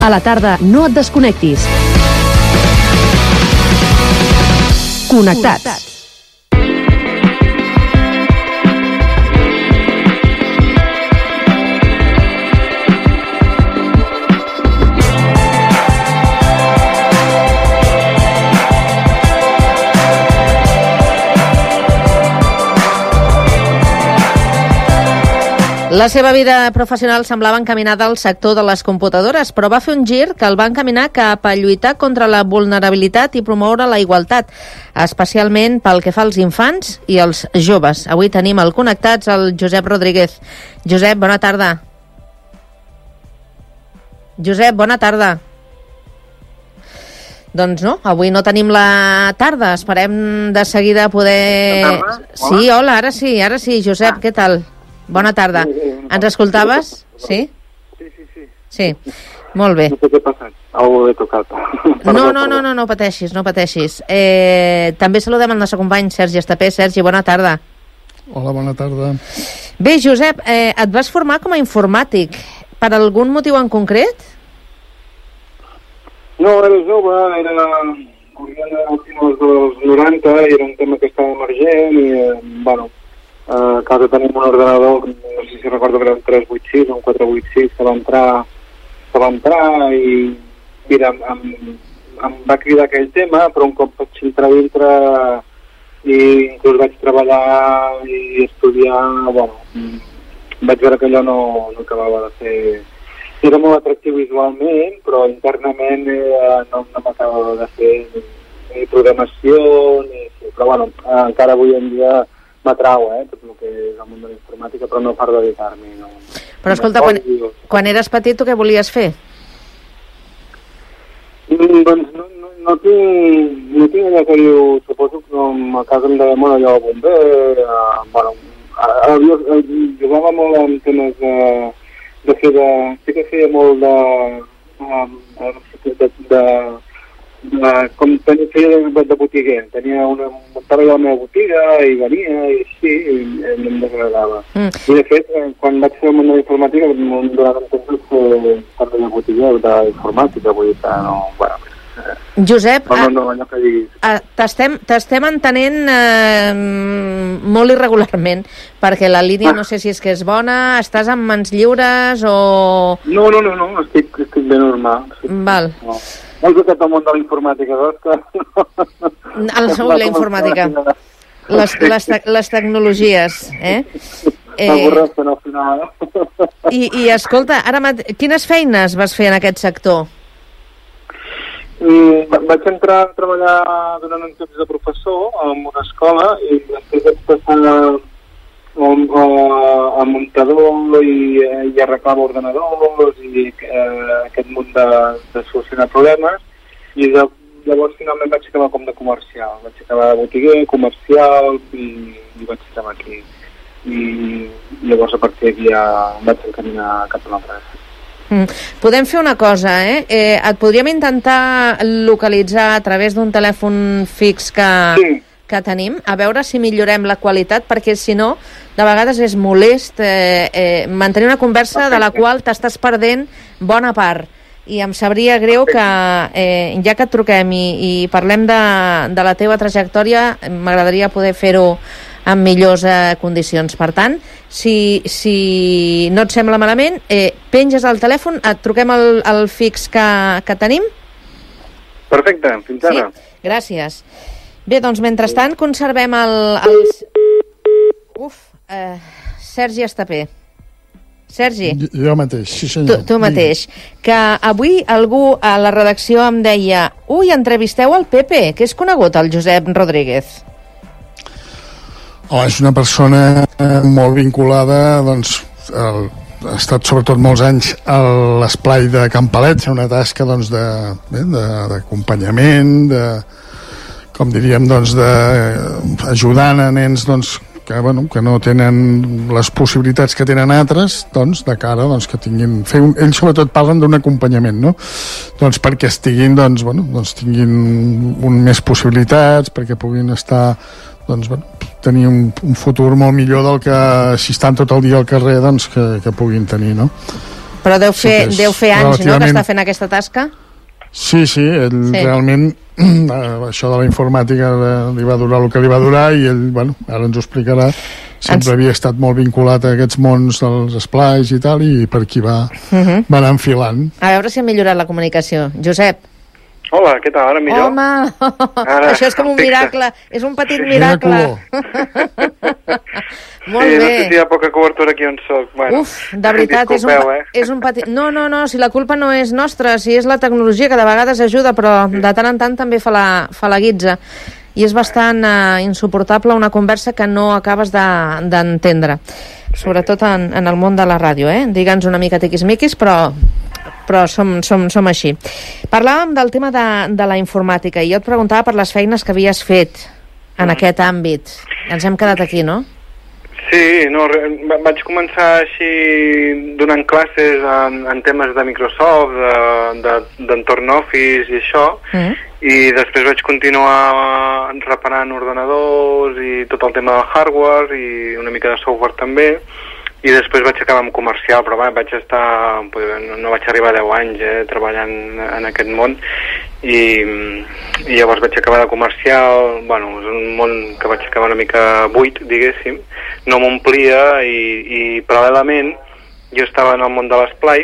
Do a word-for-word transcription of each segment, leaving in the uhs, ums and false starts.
A la tarda no et desconnectis. Connectats. La seva vida professional semblava encaminada al sector de les computadores, però va fer un gir que el va encaminar cap a lluitar contra la vulnerabilitat i promoure la igualtat, especialment pel que fa als infants i als joves. Avui tenim al Connectats el Josep Rodríguez. Josep, bona tarda. Josep, bona tarda. Doncs no, avui no tenim la tarda. Esperem de seguida poder... Sí, hola, ara sí, ara sí. Josep, què tal? Bona tarda. Ens escoltaves? Sí? Sí, sí, sí. Sí, molt bé. No sé què ha passat. Algú he tocat. No, no, no, no, no pateixis, no pateixis. Eh, també saludem el nostre company Sergi Estapé. Sergi, bona tarda. Hola, bona tarda. Bé, Josep, eh, et vas formar com a informàtic. Per algun motiu en concret? No, era jove, era... Corria als finals dels noranta, i era un tema que estava emergent, i, eh, bueno... a casa tenim un ordenador, no sé si recordo que era un tres vuit sis o un quatre vuit sis, que va entrar, que va entrar i mira, em, em va cridar aquell tema, però un cop vaig entrar dintre i inclús vaig treballar i estudiar, bueno, vaig veure que allò no, no acabava de ser... Era molt atractiu visualment, però internament eh, no, no m'acabava de fer ni, ni programació, ni... però bueno, encara avui en dia m'atrau, eh, tot el que és el món de la informàtica, però no per dedicar-m'hi. No. Però escolta, quan, quan eres petit, tu què volies fer? Mm, doncs no, no, no, tinc, no tinc allò que diu, suposo que a casa em deia molt allò bomber, eh, bueno, jo, jugava molt amb temes de, de fer de... Sí que feia molt de... de, de, de Uh, com tenia, feia de, de botiguer, tenia una, muntava jo la meva botiga i venia i així, i, i em desagradava. Mm. I de fet, quan vaig fer el món de la informàtica, em donava un temps de fer de botiguer d'informàtica, vull dir que no... Bueno, eh, Josep, no, no, no, que uh, t'estem t'estem entenent uh, molt irregularment, perquè la línia ah. no sé si és que és bona, estàs amb mans lliures o... No, no, no, no estic, estic ben normal. Sí. Val. No. No és aquest el món de la informàtica, veus que... El segon, la informàtica. Les, les, les tecnologies, eh? M'avorreixen al final. I, I escolta, ara mat... quines feines vas fer en aquest sector? I vaig entrar a treballar durant un temps de professor en una escola i després vaig passar a, a, a muntador i, i arreglava ordenadors i eh, aquest munt de, de solucionar problemes i de, llavors finalment vaig acabar com de comercial, vaig acabar de botiguer, comercial i, i vaig acabar aquí i llavors a partir d'aquí ja vaig encaminar cap a l'empresa. Mm. Podem fer una cosa, eh? eh? Et podríem intentar localitzar a través d'un telèfon fix que, sí. que tenim, a veure si millorem la qualitat, perquè si no, de vegades és molest eh, eh, mantenir una conversa de la qual t'estàs perdent bona part. I em sabria greu que, eh, ja que et truquem i, i parlem de, de la teva trajectòria, m'agradaria poder fer-ho en millors eh, condicions. Per tant, si, si no et sembla malament, eh, penges el telèfon, et truquem el, el fix que, que tenim? Perfecte, fins ara. Sí? Gràcies. Bé, doncs, mentrestant, conservem el... el... Uf, eh, Sergi Estapé. Sergi. Jo mateix, sí senyor. Tu, tu mateix. Que avui algú a la redacció em deia ui, entrevisteu el Pepe, que és conegut, el Josep Rodríguez. Oh, és una persona molt vinculada, doncs, el, ha estat sobretot molts anys a l'esplai de Can Palet, una tasca doncs, de, bé, de, d'acompanyament, de, com diríem, doncs, de, ajudant a nens doncs, que, bueno, que no tenen les possibilitats que tenen altres, doncs, de cara doncs, que tinguin... Fer un, ells sobretot parlen d'un acompanyament, no? Doncs perquè estiguin, doncs, bueno, doncs tinguin un, més possibilitats, perquè puguin estar... doncs, bueno, tenir un, un futur molt millor del que si estan tot el dia al carrer doncs, que, que puguin tenir, no? Però deu fer, sí deu fer anys, relativament... no?, que està fent aquesta tasca? Sí, sí, ell sí. realment això de la informàtica li va durar el que li va durar i ell, bueno, ara ens ho explicarà. Sempre ens... havia estat molt vinculat a aquests mons dels esplais i tal, i per aquí va, uh -huh. va anar enfilant. A veure si ha millorat la comunicació. Josep. Hola, què tal? Ara millor? Home, ara, això és com un miracle. És un petit miracle. Molt sí, bé. No sé si hi ha poca cobertura aquí on soc. Bueno, uf, de veritat, és un, eh? és un petit... No, no, no, si la culpa no és nostra, si és la tecnologia, que de vegades ajuda, però sí. de tant en tant també fa la, fa la guitza. I és bastant uh, insuportable una conversa que no acabes d'entendre. De, sobretot en, en el món de la ràdio, eh? Digue'ns una mica tiquismiquis, però... però som, som, som així. Parlàvem del tema de, de la informàtica i jo et preguntava per les feines que havies fet en mm. aquest àmbit. Ens hem quedat aquí, no? Sí, no, vaig començar així donant classes en, en temes de Microsoft, d'entorn de, Office i això, mm. i després vaig continuar reparant ordenadors i tot el tema del hardware i una mica de software també, i després vaig acabar amb comercial, però va, vaig estar, no vaig arribar a deu anys eh, treballant en aquest món, i, i llavors vaig acabar de comercial. Bueno, és un món que vaig acabar una mica buit, diguéssim, no m'omplia, i, i paral·lelament jo estava en el món de l'esplai,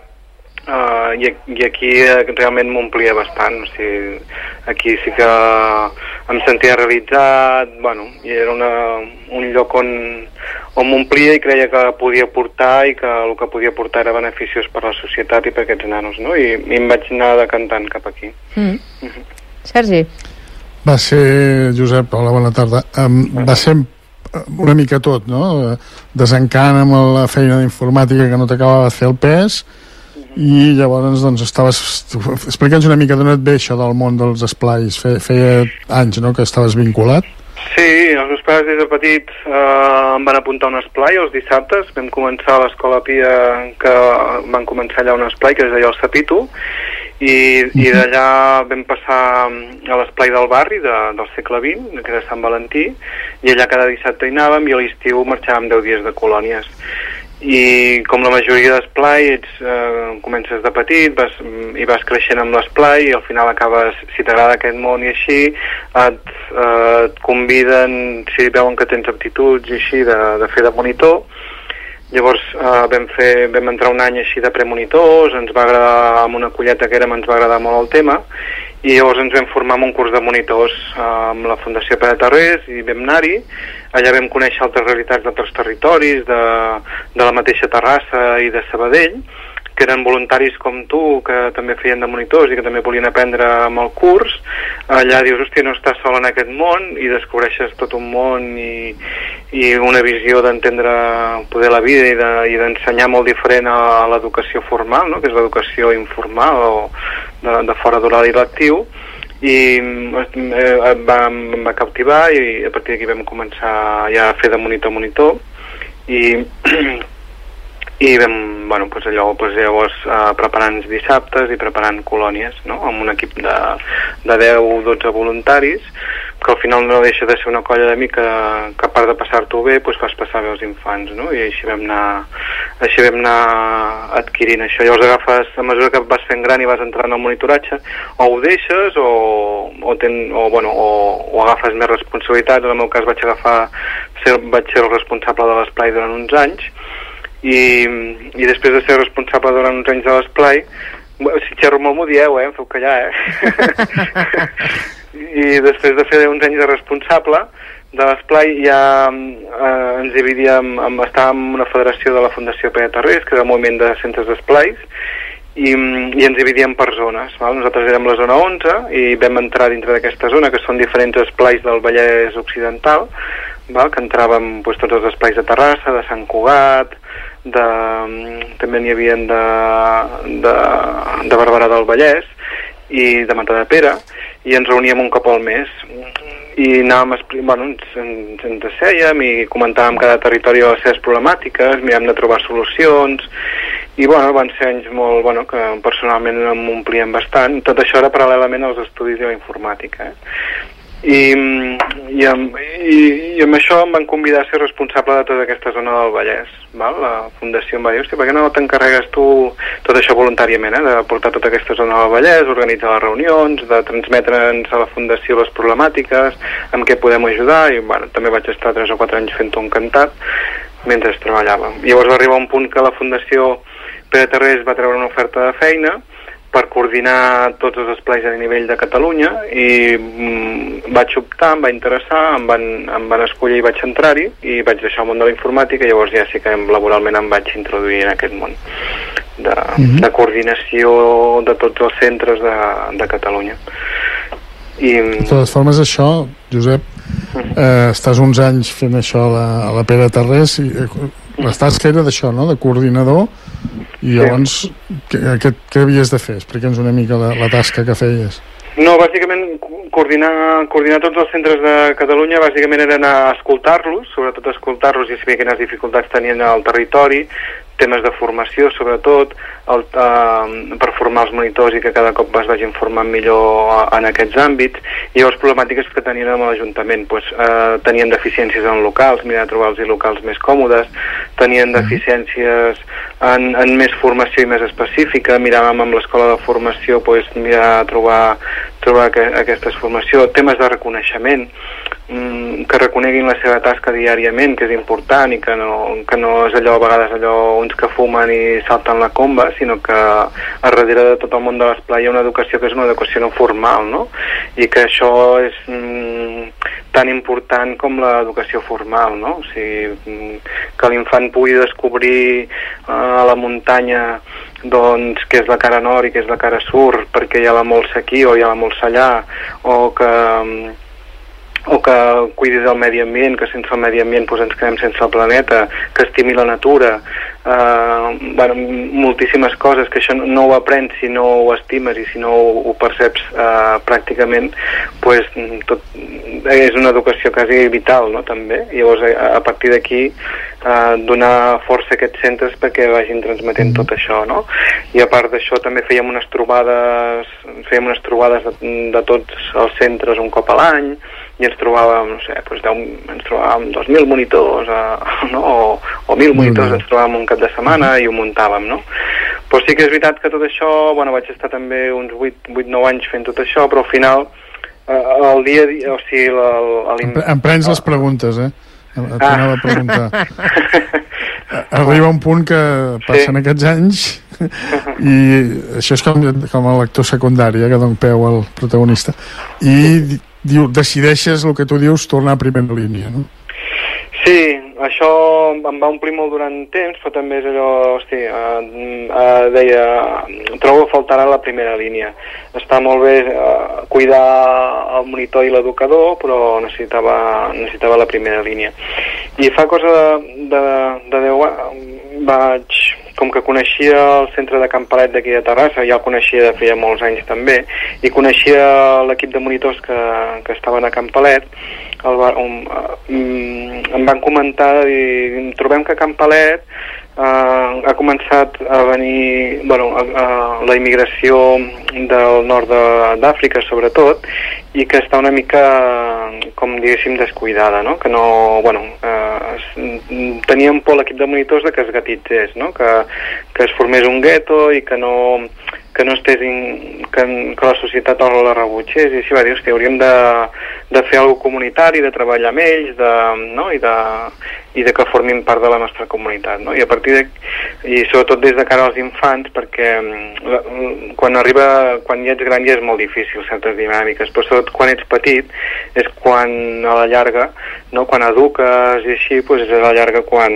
uh, i, i aquí realment m'omplia bastant, o sigui, aquí sí que em sentia realitzat, bueno, i era una, un lloc on on m'omplia i creia que podia portar i que el que podia portar era beneficiós per la societat i per aquests nanos, no? I, i em vaig anar decantant cap aquí. Mm. Mm-hmm. Sergi? Va ser, Josep, hola, bona tarda, um, va ser una mica tot, no? Desencant amb la feina d'informàtica que no t'acabava de fer el pes, i llavors doncs estaves... Explica'ns una mica d'on et ve això del món dels esplais. Fe, feia anys, no?, que estaves vinculat. Sí, els meus pares des de petit eh, em van apuntar a un esplai els dissabtes. Vam començar a l'Escola Pia, que van començar allà un esplai que es deia el Sapito, i, i d'allà vam passar a l'esplai del barri de, del segle vint, que era Sant Valentí, i allà cada dissabte hi anàvem, i a l'estiu marxàvem deu dies de colònies. I com la majoria d'esplai, ets, eh, comences de petit vas, i vas creixent amb l'esplai, i al final acabes, si t'agrada aquest món i així, et, eh, et conviden, si veuen que tens aptituds i així, de, de fer de monitor. Llavors eh, vam, fer, vam entrar un any així de premonitors, ens va agradar, amb una colleta que érem, ens va agradar molt el tema, i llavors ens vam formar en un curs de monitors eh, amb la Fundació Pere Tarrés, i vam anar-hi. Allà vam conèixer altres realitats d'altres territoris, de, de la mateixa Terrassa i de Sabadell, que eren voluntaris com tu, que també feien de monitors i que també volien aprendre amb el curs. Allà dius, hòstia, no estàs sol en aquest món, i descobreixes tot un món i, i una visió d'entendre poder la vida i, de, i d'ensenyar molt diferent a, a l'educació formal, no?, que és l'educació informal o de, de fora d'oral i lectiu. I eh, va, em va captivar, i a partir d'aquí vam començar ja a fer de monitor a monitor, i, i vam, bueno, pues allò, pues llavors eh, preparant dissabtes i preparant colònies, no?, amb un equip de, de deu o dotze voluntaris, que al final no deixa de ser una colla de mi que, que a part de passar-t'ho bé, pues fas passar bé als infants, no?, i així vam anar, així vam anar adquirint això. Llavors agafes, a mesura que vas fent gran i vas entrant al monitoratge, o ho deixes o, o, ten, o, bueno, o, o agafes més responsabilitats. En el meu cas vaig agafar, ser, vaig ser el responsable de l'esplai durant uns anys, i, i després de ser responsable durant uns anys de l'esplai, si xerro molt m'ho dieu, eh? Em feu callar, eh? I després de fer uns anys de responsable de l'esplai ja eh, ens dividíem, amb, estàvem en una federació de la Fundació Pere Tarrés, que era el moviment de centres d'esplais, i, i ens dividíem per zones, val? Nosaltres érem la zona onze i vam entrar dintre d'aquesta zona, que són diferents esplais del Vallès Occidental, val? Que entràvem pues, tots els esplais de Terrassa, de Sant Cugat, de, també n'hi havia de, de, de Barberà del Vallès i de Matadepera, i ens reuníem un cop al mes i anàvem, bueno, ens, ens, ens assèiem i comentàvem cada territori les seves problemàtiques, miràvem de trobar solucions, i bueno, van ser anys molt, bueno, que personalment m'omplien bastant. Tot això era paral·lelament als estudis de la informàtica, eh? I, i, amb, i, i amb això em van convidar a ser responsable de tota aquesta zona del Vallès, val? La Fundació em va dir, hòstia, per què no t'encarregues tu tot això voluntàriament, eh? De portar tota aquesta zona del Vallès, organitzar les reunions, de transmetre'ns a la Fundació les problemàtiques, amb què podem ajudar, i bueno, també vaig estar tres o quatre anys fent-ho encantat mentre treballava. Llavors va arribar un punt que la Fundació Pere Tarrés va treure una oferta de feina per coordinar tots els esplais a nivell de Catalunya i mm, vaig optar, em va interessar, em van, em van escollir i vaig entrar-hi i vaig deixar el món de la informàtica i llavors ja sí que laboralment em vaig introduir en aquest món de, mm-hmm. de coordinació de tots els centres de, de Catalunya. I... De totes formes, això, Josep, eh, estàs uns anys fent això a la, a la Pere Tarrés i eh, les tasques era d'això, no?, de coordinador, i llavors sí. què, què, què havies de fer? Explica'ns una mica la, la tasca que feies. No, bàsicament coordinar, coordinar tots els centres de Catalunya bàsicament era anar a escoltar-los, sobretot escoltar-los i saber quines dificultats tenien al territori, temes de formació sobretot, el, eh, per formar els monitors i que cada cop es vagi informant millor en aquests àmbits, i llavors problemàtiques que tenien amb l'Ajuntament, pues, eh, tenien deficiències en locals, mirar de trobar els locals més còmodes, tenien deficiències en, en més formació i més específica, miràvem amb l'escola de formació pues, mirar de trobar, trobar que, aquestes formació, temes de reconeixement, que reconeguin la seva tasca diàriament, que és important i que no, que no és allò a vegades allò uns que fumen i salten la comba, sinó que a darrere de tot el món de l'esplai hi ha una educació que és una educació no formal, no? I que això és mm, tan important com l'educació formal, no? O sigui, que l'infant pugui descobrir uh, a la muntanya doncs què és la cara nord i què és la cara sur, perquè hi ha la molsa aquí o hi ha la molsa allà, o que o que cuidi del medi ambient, que sense el medi ambient pues, ens quedem sense el planeta, que estimi la natura, eh, bueno, moltíssimes coses, que això no ho aprens si no ho estimes i si no ho, ho perceps eh, pràcticament, pues, tot, és una educació quasi vital, no?, també. I llavors, a, a partir d'aquí, eh, donar força a aquests centres perquè vagin transmetent tot això, no? I a part d'això també fèiem unes trobades, fèiem unes trobades de, de tots els centres un cop a l'any, i ens trobàvem, no sé, doncs deu, ens trobàvem dos mil monitors, eh, no? o, o mil monitors, mm-hmm. ens trobàvem un cap de setmana i ho muntàvem, no? Però sí que és veritat que tot això, bueno, vaig estar també uns vuit nou anys fent tot això, però al final, eh, el dia a dia, o sigui... El, el, em prens les preguntes, eh? Et anava a preguntar. Arriba un punt que passen sí. aquests anys i això és com, com el lector secundari, eh, que dona peu al protagonista, i diu, decideixes el que tu dius tornar a primera línia, no? Sí, això em va omplir molt durant temps, però també és allò, hosti, eh, eh, deia, trobo a faltar a la primera línia. Està molt bé eh, cuidar el monitor i l'educador, però necessitava, necessitava la primera línia. I fa cosa de, de, de deu anys, vaig, com que coneixia el centre de Campalet d'aquí de Terrassa, ja el coneixia de feia molts anys també, i coneixia l'equip de monitors que, que estaven a Campalet, el va, um, um, em van comentar i trobem que Campalet uh, ha començat a venir bueno, a, a la immigració del nord d'Àfrica sobretot, i que està una mica com diguéssim descuidada, no? Que no, bueno, eh, teníem por l'equip de monitors de que es gatitzés, no? Que, que es formés un gueto i que no que no estés in, que, que la societat la rebutgés, i així va dir, hosti, hauríem de, de fer alguna comunitari, de treballar amb ells, de, no? I, de, i de que formin part de la nostra comunitat, no? I a partir de, i sobretot des de cara als infants, perquè la, quan arriba, quan ja ets gran ja és molt difícil certes dinàmiques, però sobretot quan ets petit és quan a la llarga, no? Quan eduques i així, doncs és a la llarga quan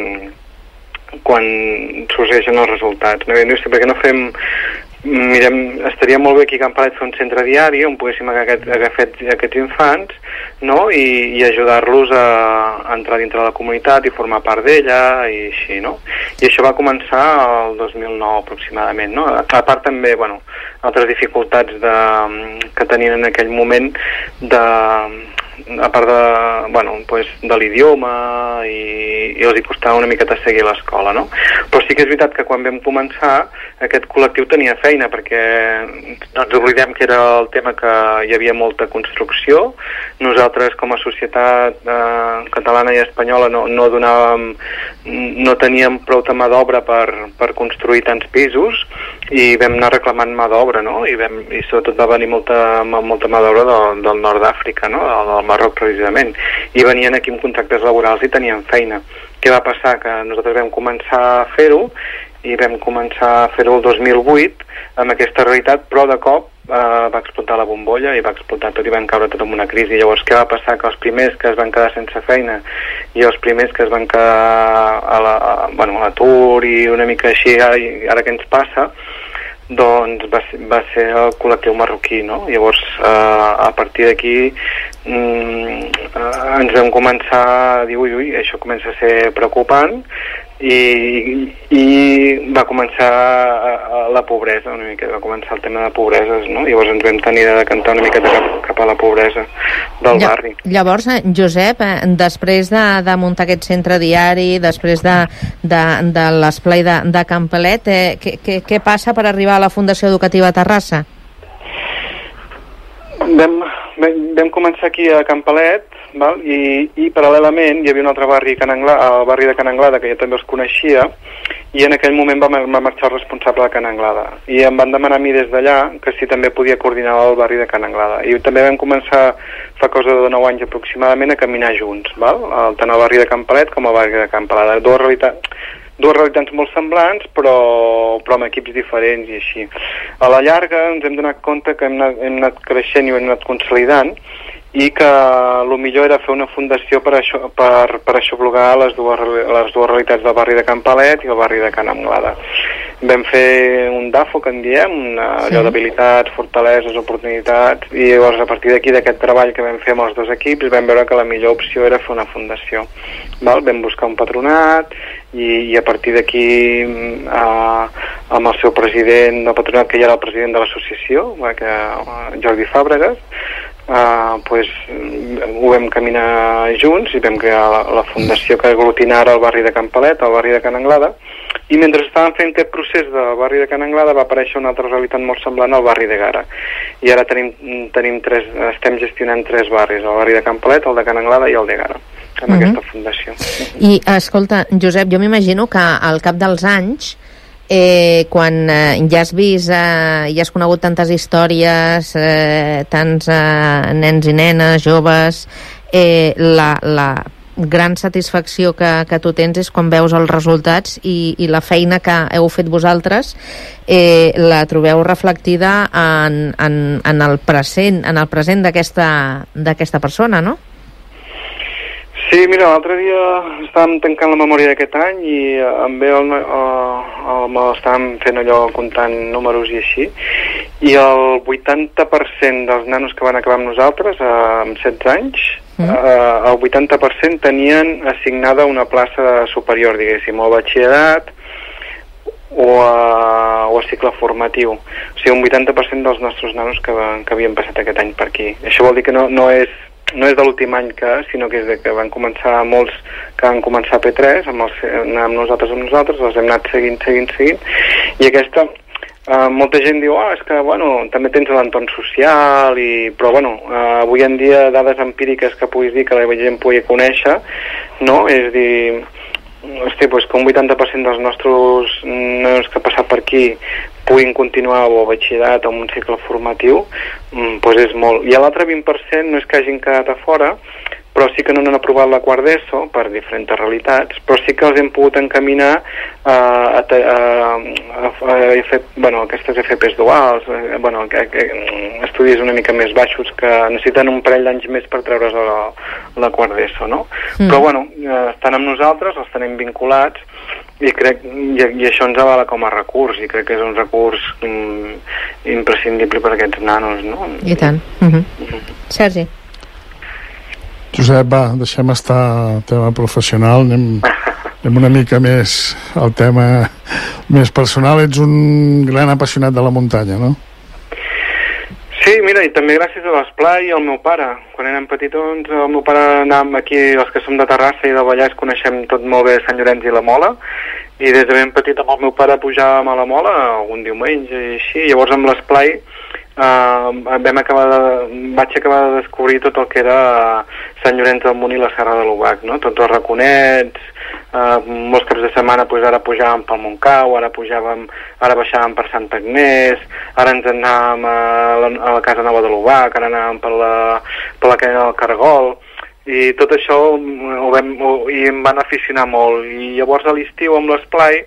quan sorgeixen els resultats, no? I dius, perquè no fem mirem, estaria molt bé aquí a Campalet fer un centre diari on poguéssim agafar aquest, aquests infants, no? I, i ajudar-los a, a entrar dintre de la comunitat i formar part d'ella i així, no? I això va començar el dos mil nou aproximadament, no? A part també, bueno, altres dificultats de, que tenien en aquell moment de, a part de, bueno, pues, de l'idioma i, i els hi costava una miqueta seguir l'escola, no? Però sí que és veritat que quan vam començar aquest col·lectiu tenia feina, perquè no ens oblidem que era el tema que hi havia molta construcció. Nosaltres com a societat eh, catalana i espanyola no, no donàvem, no teníem prou de mà d'obra per, per construir tants pisos i vam anar reclamant mà d'obra, no? I, vam, i sobretot va venir molta, molta mà d'obra del, del nord d'Àfrica, no? Del, del Marroc precisament, i venien aquí amb contractes laborals i tenien feina. Què va passar? Que nosaltres vam començar a fer-ho i vam començar a fer-ho el dos mil vuit amb aquesta realitat, però de cop Uh, va explotar la bombolla i va explotar tot i van caure tot en una crisi. Llavors què va passar? Que els primers que es van quedar sense feina i els primers que es van quedar a la, a, bueno, a l'atur i una mica així, ara, ara què ens passa, doncs va ser, va ser el col·lectiu marroquí, no? Llavors uh, a partir d'aquí mm, uh, ens vam començar a dir ui, ui, això comença a ser preocupant i, i va començar a, a la pobresa una mica, va començar el tema de pobreses, no? Llavors ens vam tenir de decantar una miqueta cap, cap a la pobresa del Lla, barri. Llavors, Josep, després de, de muntar aquest centre diari, després de, de, de l'esplai de, de Campalet, eh, què, què, què passa per arribar a la Fundació Educativa Terrassa? Vam, vam, vam començar aquí a Campalet, val? I, i paral·lelament hi havia un altre barri, Can Anglada, el barri de Can Anglada, que jo també els coneixia, i en aquell moment va, va marxar el responsable de Can Anglada. I em van demanar a mi des d'allà que si també podia coordinar el barri de Can Anglada. I també vam començar, fa cosa de nou anys aproximadament, a caminar junts, val? Tant al barri de Campalet com al barri de Campalada. Dues realitats... dues realitats molt semblants, però, però amb equips diferents i així. A la llarga ens hem donat compte que hem anat, hem anat creixent i ho hem anat consolidant i que el millor era fer una fundació per, això, per, per aixoplugar les dues, les dues realitats del barri de Campalet i el barri de Can Anglada. Vam fer un D A F O, que en diem, una, sí. allò d'habilitats, fortaleses, oportunitats, i llavors a partir d'aquí, d'aquest treball que vam fer amb els dos equips, vam veure que la millor opció era fer una fundació. Val? Vam buscar un patronat i, i a partir d'aquí eh, amb el seu president del patronat, que ja era el president de l'associació, que, Jordi Fàbregas, Uh, pues, ho vam caminar junts i vam crear la, la fundació que aglutina ara el barri de Campalet, el barri de Can Anglada, i mentre estàvem fent aquest procés del barri de Can Anglada va aparèixer una altra realitat molt semblant al barri de Gara, i ara tenim, tenim tres, estem gestionant tres barris, el barri de Campalet, el de Can Anglada i el de Gara, amb uh-huh. aquesta fundació. I escolta, Josep, jo m'imagino que al cap dels anys Eh, quan eh, ja has vist, eh, ja has conegut tantes històries, eh, tants eh, nens i nenes, joves, eh, la, la gran satisfacció que, que tu tens és quan veus els resultats i, i la feina que heu fet vosaltres eh, la trobeu reflectida en, en, en el present, en el present d'aquesta d'aquesta persona, no? Sí, mira, l'altre dia estàvem tancant la memòria d'aquest any i em ve el, el, el, estàvem fent allò comptant números i així, i el vuitanta per cent dels nanos que van acabar amb nosaltres eh, amb setze anys, mm. eh, el vuitanta per cent tenien assignada una plaça superior, diguéssim, o a batxillerat o a, o a cicle formatiu. O sigui, un vuitanta per cent dels nostres nanos que, que havien passat aquest any per aquí. Això vol dir que no, no és no és de l'últim any que, sinó que és de que van començar molts que van començar a P tres amb, els, amb nosaltres amb nosaltres, els hem anat seguint, seguint, seguint, i aquesta eh, molta gent diu, ah, és que, bueno, també tens l'entorn social, i, però, bueno, eh, avui en dia dades empíriques que puguis dir que la gent pugui conèixer, no? És dir, hosti, pues que un vuitanta per cent dels nostres nanos que han passat per aquí puguin continuar o a batxillerat o en un cicle formatiu, doncs és molt. I l'altre vint per cent no és que hagin quedat a fora, però sí que no han aprovat la quart d'ESO per diferents realitats, però sí que els hem pogut encaminar a, a, a, a, a, a bueno, aquestes F Pes duals, a, bueno, a, a, estudis una mica més baixos que necessiten un parell d'anys més per treure's la, la quart d'ESO, no? Mm. Però bueno, estan amb nosaltres, els tenim vinculats, i crec i, i això ens avala com a recurs, i crec que és un recurs mm, imprescindible per a aquests nanos, no? I tant. Mm-hmm. Mm-hmm. Sergi. Josep, va, deixem estar el tema professional, anem, anem una mica més al tema més personal. Ets un gran apassionat de la muntanya, no? Sí, mira, i també gràcies a l'esplai i al meu pare. Quan érem petitons, el meu pare anàvem aquí, els que som de Terrassa i del Vallès, coneixem tot molt bé Sant Llorenç i la Mola, i des de ben petit amb el meu pare pujàvem a la Mola, algun diumenge i així, llavors amb l'esplai eh, vam acabar de, vaig acabar de descobrir tot el que era Sant Llorenç del Munt i la Serra de l'Obac, no? Tots els raconets, Uh, molts caps de setmana pues, ara pujàvem pel Montcau, ara pujàvem, ara baixàvem per Santa Agnès, ara ens anàvem a la, a la Casa Nova de l'Obac, ara anàvem per la, per la cadena del Cargol, i tot això ho vam, ho, i em van aficionar molt. I llavors a l'estiu amb l'esplai,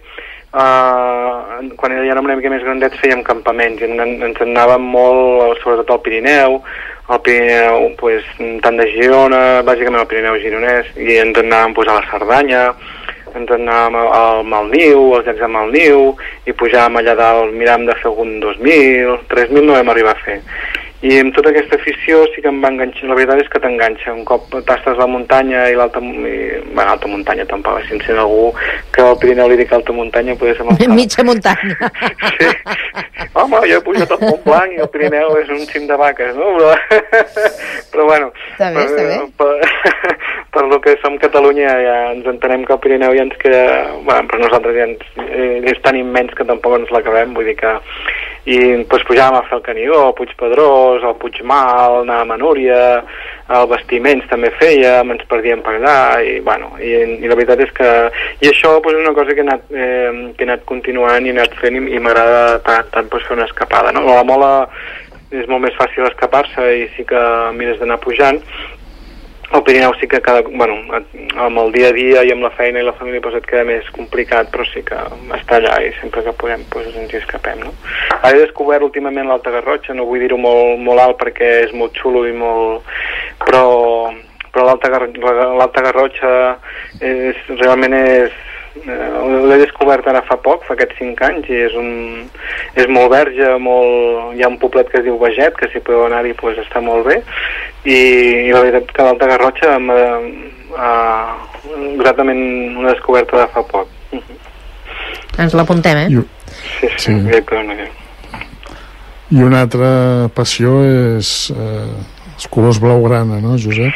uh, quan ja érem una mica més grandets, fèiem campaments i en, ens anàvem molt, sobretot al Pirineu, al Pirineu, pues, tant de Girona, bàsicament al Pirineu gironès, i ens anàvem pues, a la Cerdanya, ens anàvem al Malniu, als llacs de Malniu, i pujàvem allà dalt, miràvem de fer algun dos mil, tres mil no vam arribar a fer. I amb tota aquesta afició sí que em va enganxar, la veritat és que t'enganxa, un cop tastes la muntanya i l'alta, bueno, alta muntanya tampoc, si sent algú que al Pirineu li dic alta muntanya, poder ser molt mitja muntanya. Sí. Home, jo he pujat al Montblanc i el Pirineu és un cim de vaques, no? Però, però bueno, està bé, està bé. Per, per lo que som Catalunya ja ens entenem que el Pirineu ja ens queda, bueno, per nosaltres ja ens, eh, és tan immens que tampoc ens l'acabem, vull dir que i doncs pujàvem a fer el Canigó, a Puigpedrós, al Puigmal, anàvem a Núria, al Bastiments també fèiem, ens perdíem per allà, i, bueno, i, i la veritat és que... I això doncs, és una cosa que he anat, eh, que he anat continuant i he anat fent i, i m'agrada tant, tant doncs, fer una escapada, no? A la Mola és molt més fàcil escapar-se i sí que mires d'anar pujant. El Pirineu sí que cada, bueno, amb el dia a dia i amb la feina i la família doncs et queda més complicat, però sí que està allà i sempre que podem doncs ens hi escapem, no? Ara he descobert últimament l'Alta Garrotxa, no vull dir-ho molt, molt alt perquè és molt xulo i molt... però, però l'Alta l'Alta Garrotxa és, realment és... l'he descobert ara fa poc, fa aquests cinc anys, i és, un, és molt verge, molt, hi ha un poblet que es diu Beget, que si podeu anar-hi pues, està molt bé, i, i la veritat que l'Alta Garrotxa uh, exactament una descoberta de fa poc. Uh -huh. Ens l'apuntem, eh? I, sí, sí, sí. I una altra passió és eh, els colors blaugrana, no, Josep?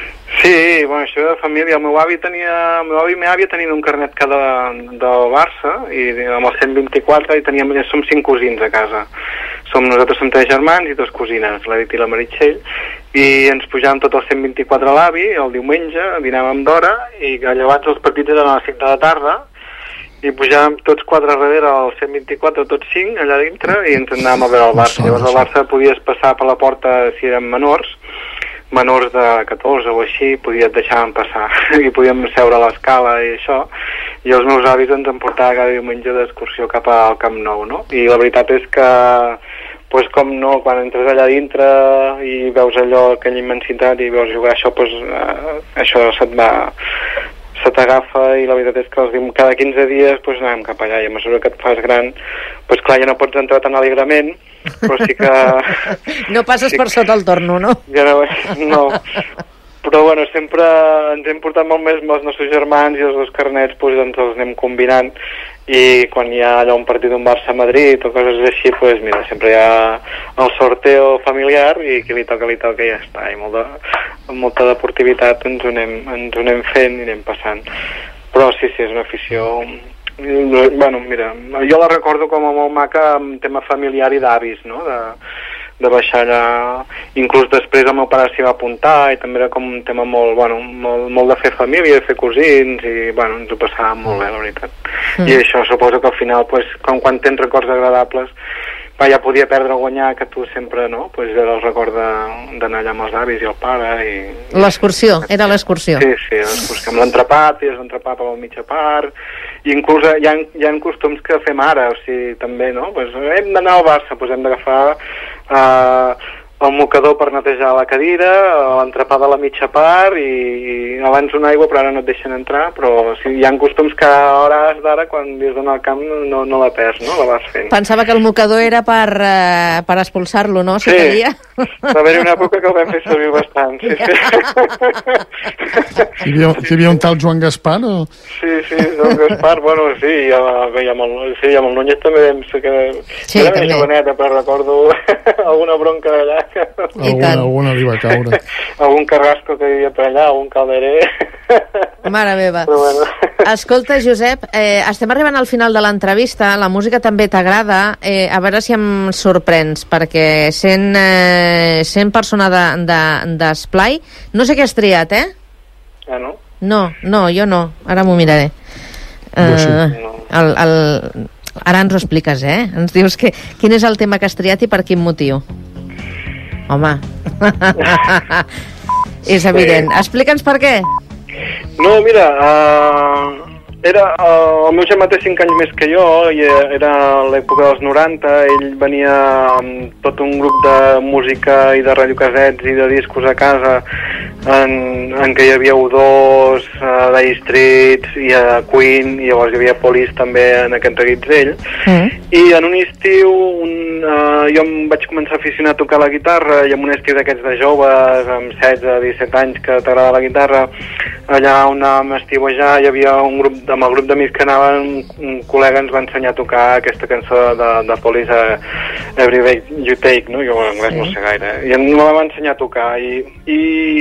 Sí, bueno, això de família. El meu avi tenia, el meu avi i meva àvia tenien un carnet cada del Barça, i amb el cent vint-i-quatre, i teníem, som cinc cosins a casa. Som, nosaltres som tres germans i dues cosines, l'Edith i la Meritxell, i ens pujàvem tot el cent vint-i-quatre a l'avi, el diumenge, dinàvem d'hora, i llavors els partits eren a les cinc de la tarda, i pujàvem tots quatre darrere al cent vint-i-quatre, tots cinc, allà dintre, i ens anàvem a veure el Barça. Llavors al Barça podies passar per la porta si érem menors, menors de catorze o així, podia, et deixaven passar i podíem seure a l'escala i això, i els meus avis ens en portaven cada diumenge d'excursió cap al Camp Nou, no? I la veritat és que, pues, com no, quan entres allà dintre i veus allò, aquella immensitat, i veus jugar això, pues, eh, això se't va... se t'agafa, i la veritat és que cada quinze dies pues, anàvem cap allà, i a mesura que et fas gran, pues, clar, ja no pots entrar tan alegrament, però sí que... No passes sí per sota el torno, no? Ja no, no. Però, bueno, sempre ens hem portat molt més amb els nostres germans, i els dos carnets pues, ens els anem combinant, i quan hi ha allò un partit d'un Barça-Madrid o coses així, pues, mira, sempre hi ha el sorteo familiar, i qui li toca, li toca, i ja està, i molt de, amb molta deportivitat ens ho, anem, ens ho anem fent i anem passant. Però sí, sí, és una afició... Bueno, mira, jo la recordo com a molt maca en tema familiar i d'avis, no?, de, de baixar allà, inclús després el meu pare s'hi va apuntar, i també era com un tema molt, bueno, molt, molt de fer família, de fer cosins, i bueno, ens ho passàvem molt bé, la veritat. Mm. I això suposo que al final, pues, com quan tens records agradables, va, ja podia perdre o guanyar, que tu sempre, no?, pues era el record d'anar allà amb els avis i el pare, i... L'excursió, era l'excursió. Sí, sí, l'excursió, amb l'entrepat, i l'entrepat amb el mitja part, i inclús hi ha, hi ha costums que fem ara, o sigui, també, no?, pues hem d'anar al Barça, pues hem d'agafar eh, el mocador per netejar la cadira, l'entrepà de la mitja part, i, i abans una aigua, però ara no et deixen entrar, però sí, hi ha costums que a hores d'ara, quan vius d'anar al camp, no, no la perds, no? La vas fent. Pensava que el mocador era per, uh, per expulsar-lo, no? Si sí, calia. Va haver-hi una època que el vam fer servir bastant, sí, sí. Hi havia, hi havia un tal Joan Gaspar, o...? Sí, sí, Joan Gaspar, bueno, sí, i amb el, sí, amb el Núñez també vam ser que... Sí, era també. Era joveneta, però recordo alguna bronca d'allà. Alguna, alguna li va caure. Algun carrasco que hi havia per allà, algun calderer. Mare meva. Però bueno. Escolta, Josep, eh, estem arribant al final de l'entrevista, la música també t'agrada, eh, a veure si em sorprens, perquè sent, eh, sent persona d'esplai, de, de no sé què has triat, eh? Ah, no? No, no, jo no, ara m'ho miraré. Jo sí. Uh, el, el, ara ens ho expliques, eh? Ens dius que, quin és el tema que has triat i per quin motiu. Home, és evident. Sí. Explica'ns per què. No, mira, uh, era, uh, el meu germà té cinc anys més que jo, i era a l'època dels noranta, ell venia amb tot un grup de música i de radiocasets i de discos a casa, en, en què hi havia U dos, uh, Dire Straits i uh, Queen, i llavors hi havia Police també en aquest reguitzell. Mm. I en un estiu un, uh, jo em vaig començar a aficionar a tocar la guitarra, i en un estiu d'aquests de joves, amb setze, disset anys, que t'agrada la guitarra, allà on anàvem a estiuejar hi havia un grup, amb el grup d'amics que anaven, un col·lega ens va ensenyar a tocar aquesta cançó de, de Police, uh, Every Breath You Take, no? Jo en anglès mm. no sé gaire, i em va ensenyar a tocar, i, i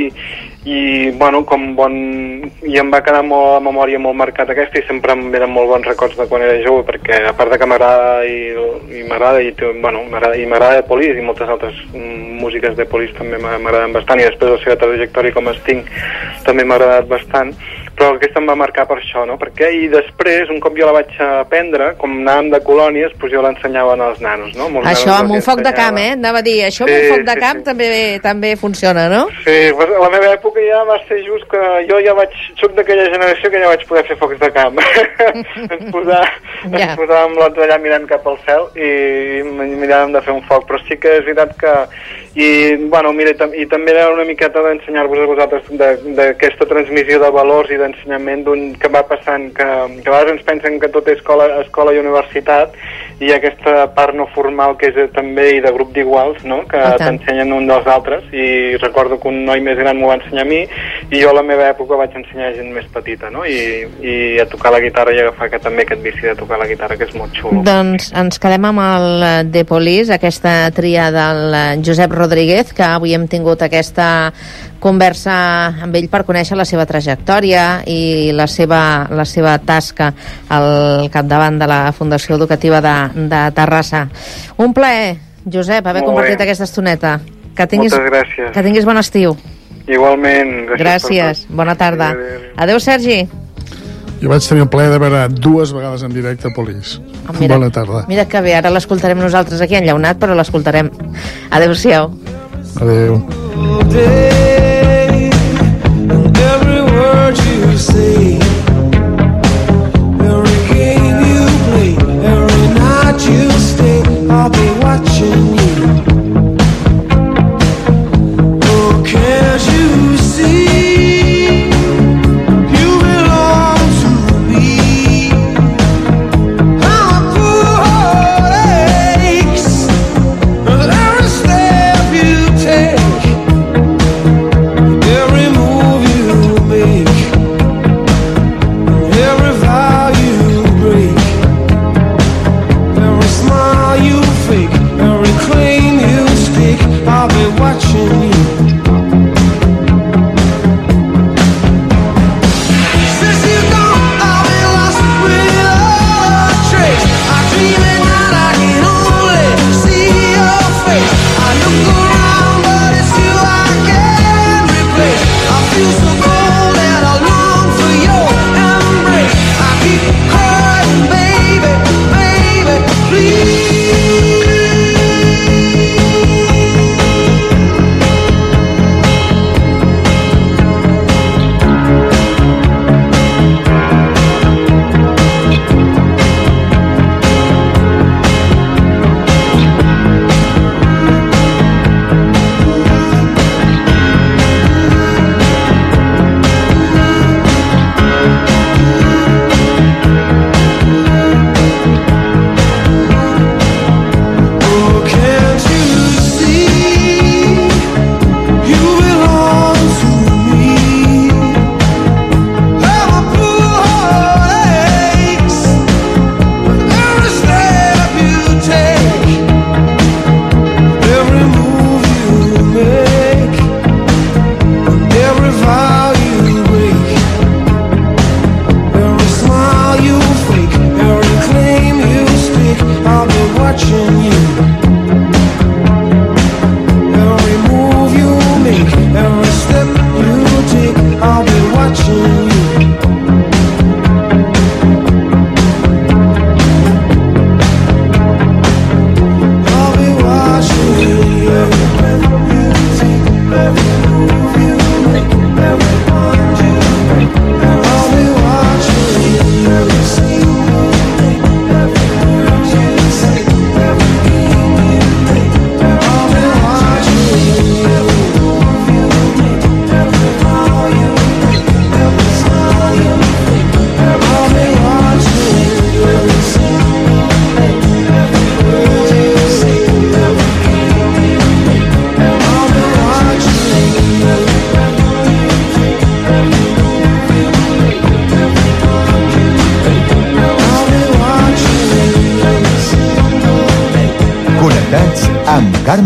i bueno, com bon... i em va quedar molt a memòria molt marcat aquesta, i sempre em venen molt bons records de quan era jove, perquè a part de que m'agrada i, i m'agrada i, bueno, m'agrada i m'agrada Police, i moltes altres músiques de Police també m'agraden bastant, i després la seva trajectòria com a Sting també m'ha agradat bastant, però aquesta em va marcar per això, no? Perquè, i després, un cop jo la vaig aprendre, com anàvem de colònies, doncs jo l'ensenyaven als nanos, no? Molts això amb un foc de camp, eh? Anava a dir, això amb sí, un foc de sí, camp sí. també també funciona, no? Sí, pues, a la meva època ja va ser just que jo ja vaig, soc d'aquella generació que ja vaig poder fer focs de camp. ens, posà, ja. ens posàvem lots allà mirant cap al cel i miràvem de fer un foc, però sí que és veritat que i, bueno, mira, i també era una miqueta d'ensenyar-vos a vosaltres d'aquesta transmissió de valors i d'ensenyament d'un que va passant, que, que a vegades ens pensen que tot és escola, escola i universitat, i aquesta part no formal que és també i de grup d'iguals, no? Que t'ensenyen un dels altres, i recordo que un noi més gran m'ho va ensenyar a mi, i jo a la meva època vaig ensenyar a gent més petita, no? I, i a tocar la guitarra i agafar que, també aquest vici de tocar la guitarra, que és molt xulo. Doncs ens quedem amb el The Police, aquesta tria del Josep Rodríguez, que avui hem tingut aquesta conversa amb ell per conèixer la seva trajectòria i la seva, la seva tasca al capdavant de la Fundació Educativa de, de Terrassa. Un plaer, Josep, haver Molt compartit bé. aquesta estoneta. Que tinguis, Moltes gràcies. Que tinguis bon estiu. Igualment. Gràcies. Gràcies. Bona tarda. Adéu, adéu. Adéu, Sergi. Jo vaig tenir el plaer de veure dues vegades en directe Police. Oh, mira, Bona tarda. Mira que bé, ara l'escoltarem nosaltres aquí enllaunat, però l'escoltarem. Adéu-siau. Adéu. Every word you say, every game you play, every night you stay, I'll be watching you. Oh, can't you see, you belong to me. How a poor heart aches with every step you take, every move you make.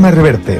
Programa Reverte.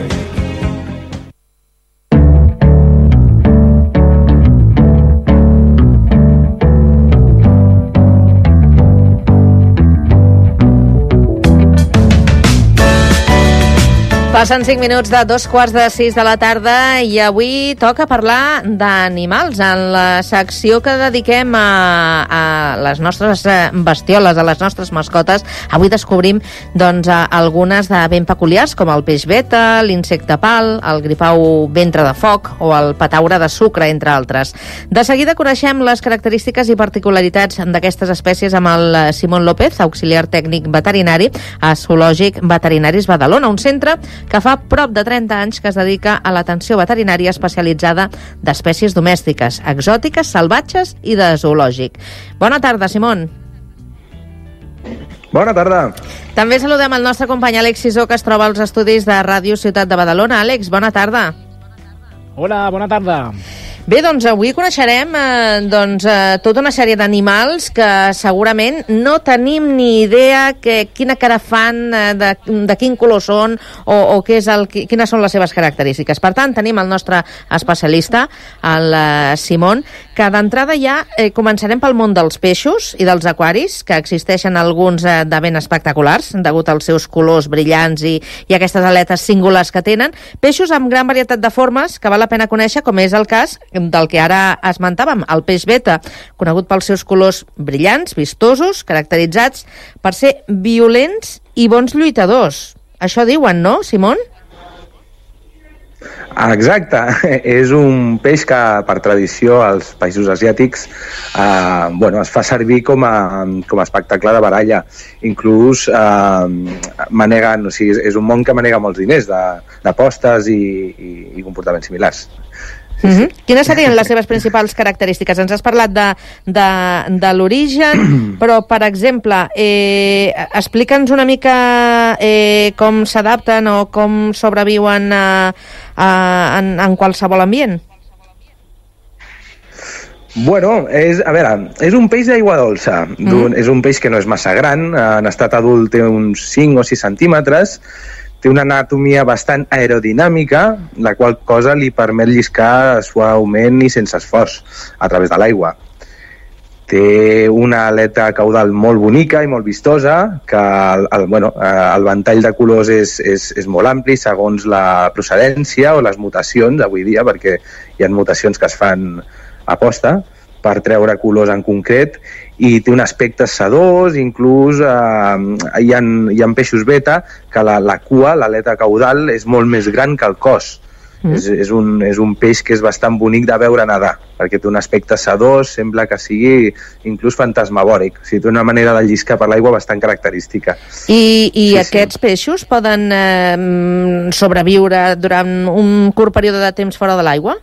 Passen cinc minuts de dos quarts de sis de la tarda i avui toca parlar d'animals en la secció que dediquem a, a les nostres bestioles, a les nostres mascotes. Avui descobrim doncs, algunes de ben peculiars, com el peix beta, l'insecte pal, el gripau ventre de foc o el pataure de sucre, entre altres. De seguida coneixem les característiques i particularitats d'aquestes espècies amb el Simón López, auxiliar tècnic veterinari a Zoològic Veterinaris Badalona, un centre que fa prop de trenta anys que es dedica a l'atenció veterinària especialitzada d'espècies domèstiques, exòtiques, salvatges i de zoològic. Bona tarda, Simón. Bona tarda. També saludem el nostre company Àlex Sisó, que es troba als estudis de Ràdio Ciutat de Badalona. Àlex, bona tarda. Hola, bona tarda. Bé, doncs avui coneixerem eh, doncs, eh, tota una sèrie d'animals que segurament no tenim ni idea que, quina cara fan, eh, de, de quin color són o, o què és el, quines són les seves característiques. Per tant, tenim el nostre especialista, el eh, Simón, que d'entrada ja eh, començarem pel món dels peixos i dels aquaris, que existeixen alguns eh, de ben espectaculars, degut als seus colors brillants i, i aquestes aletes singulars que tenen. Peixos amb gran varietat de formes que val la pena conèixer, com és el cas del que ara esmentàvem, el peix beta, conegut pels seus colors brillants, vistosos, caracteritzats per ser violents i bons lluitadors. Això diuen, no, Simón? Exacte, és un peix que per tradició als països asiàtics eh, bueno, es fa servir com a, com a espectacle de baralla. Inclús eh, maneguen, o sigui, és un món que manega molts diners d'apostes i, i, i comportaments similars. Mm -hmm. Quines serien les seves principals característiques? Ens has parlat de, de, de l'origen, però, per exemple, eh, explica'ns una mica eh, com s'adapten o com sobreviuen a, a, en, en qualsevol ambient. Bueno, és, a veure, és un peix d'aigua dolça. Mm. És un peix que no és massa gran, en estat adult té uns cinc o sis centímetres, té una anatomia bastant aerodinàmica, la qual cosa li permet lliscar suaument i sense esforç a través de l'aigua. Té una aleta caudal molt bonica i molt vistosa, que el, el, bueno, el ventall de colors és, és, és molt ampli segons la procedència o les mutacions avui dia, perquè hi ha mutacions que es fan a posta per treure colors en concret, i té un aspecte sedós. Inclús eh, hi, ha, hi ha peixos beta que la, la cua, l'aleta caudal, és molt més gran que el cos. Mm. És, és, un, és un peix que és bastant bonic de veure nedar, perquè té un aspecte sedós, sembla que sigui inclús fantasmagòric. O sigui, té una manera de lliscar per l'aigua bastant característica. I, i sí, aquests sí. peixos poden eh, sobreviure durant un curt període de temps fora de l'aigua?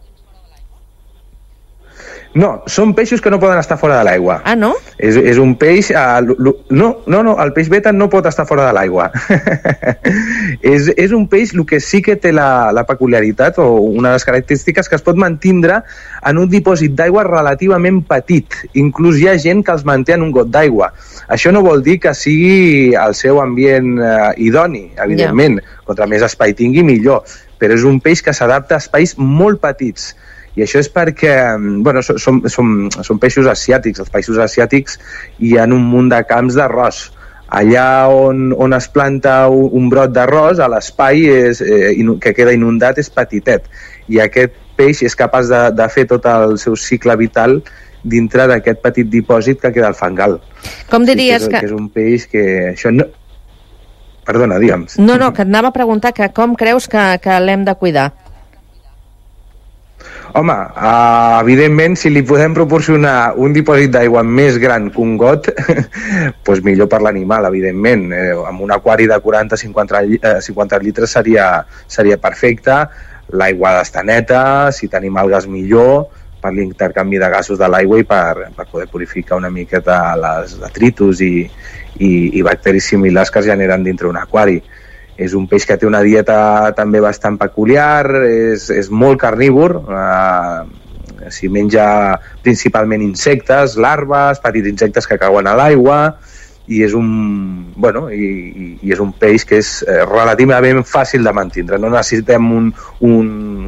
No, són peixos que no poden estar fora de l'aigua. Ah, no? És, és un peix... Uh, no, no, no, el peix beta no pot estar fora de l'aigua. és, és un peix, el que sí que té la, la peculiaritat, o una de les característiques, que es pot mantindre en un dipòsit d'aigua relativament petit. Inclús hi ha gent que els manté en un got d'aigua. Això no vol dir que sigui el seu ambient uh, idoni, evidentment. Yeah. Contra més espai tingui, millor. Però és un peix que s'adapta a espais molt petits. I això és perquè, bueno, són, són, són peixos asiàtics. Els països asiàtics hi ha un munt de camps d'arròs. Allà on, on es planta un, un brot d'arròs, a l'espai eh, que queda inundat és petitet. I aquest peix és capaç de, de fer tot el seu cicle vital dintre d'aquest petit dipòsit que queda al fangal. Com diries sí, que, és, que... que és un peix que... Això no... Perdona, digue'm. No, no, que et anava a preguntar que com creus que, que l'hem de cuidar? Home, uh, evidentment, si li podem proporcionar un dipòsit d'aigua més gran que un got, doncs millor per l'animal, evidentment. Eh, amb un aquari de quaranta a cinquanta litres seria, seria perfecte. L'aigua ha d'estar neta, si tenim algues millor, per l'intercanvi de gasos de l'aigua i per, per poder purificar una miqueta les detritus i, i, i bacteris similars que es generen dintre un aquari. És un peix que té una dieta també bastant peculiar, és, és molt carnívor, eh, s'hi menja principalment insectes, larves, petits insectes que cauen a l'aigua, i és un, bueno, i, i és un peix que és relativament fàcil de mantindre. No necessitem un, un,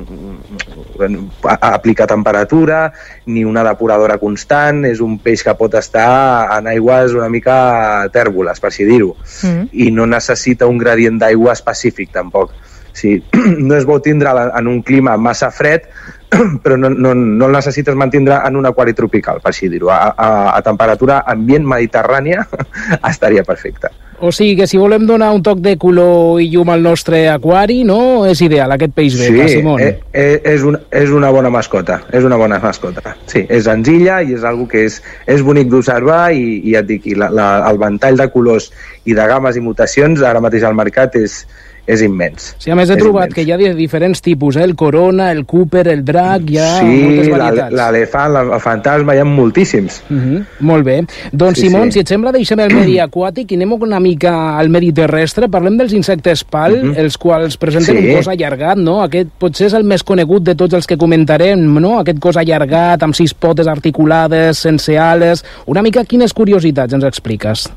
un aplicar temperatura ni una depuradora constant. És un peix que pot estar en aigües una mica tèrboles, per així dir-ho, mm. i no necessita un gradient d'aigua específic tampoc. Sí, no és bo tindre en un clima massa fred, però no, no, no el necessites mantindre en un aquari tropical, per així dir-ho. A, a, a temperatura ambient mediterrània estaria perfecte. O sigui que si volem donar un toc de color i llum al nostre aquari, no és ideal aquest peix bé, sí, Simón? Sí, és, un, és una bona mascota, és una bona mascota. Sí, és senzilla i és algo que és, és bonic d'observar i, i et dic, la, la, el ventall de colors i de gammes i mutacions ara mateix al mercat és és immens. Sí, a més he trobat que hi ha diferents tipus, eh? El corona, el cooper, el drac, hi ha sí, moltes varietats. Sí, l'elefant, el fantasma, hi ha moltíssims. Uh -huh. Molt bé. Doncs sí, Simón, sí. si et sembla, deixem el medi aquàtic i anem una mica al medi terrestre. Parlem dels insectes pal, uh -huh. els quals presenten sí. un cos allargat, no? Aquest potser és el més conegut de tots els que comentarem, no? Aquest cos allargat, amb sis potes articulades, sense ales. Una mica quines curiositats ens expliques?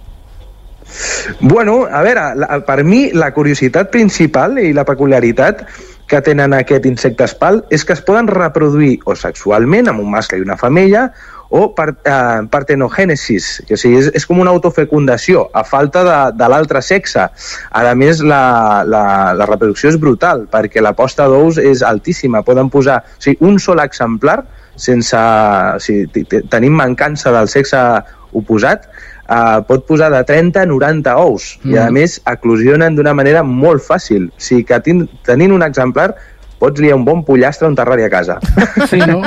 Bueno, a veure, la, per mi la curiositat principal i la peculiaritat que tenen aquest insectes pal és que es poden reproduir o sexualment amb un mascle i una femella o per, eh, partenogènesis, que o sigui, és, és com una autofecundació a falta de, de l'altre sexe. A més, la, la, la reproducció és brutal perquè la posta d'ous és altíssima. Poden posar o sigui, un sol exemplar sense... O sigui, tenim mancança del sexe oposat, Uh, pot posar de trenta a noranta ous mm. i a més eclosionen d'una manera molt fàcil. O sigui que ten, tenint un exemplar pots liar un bon pollastre a un terrari a casa. Sí, no?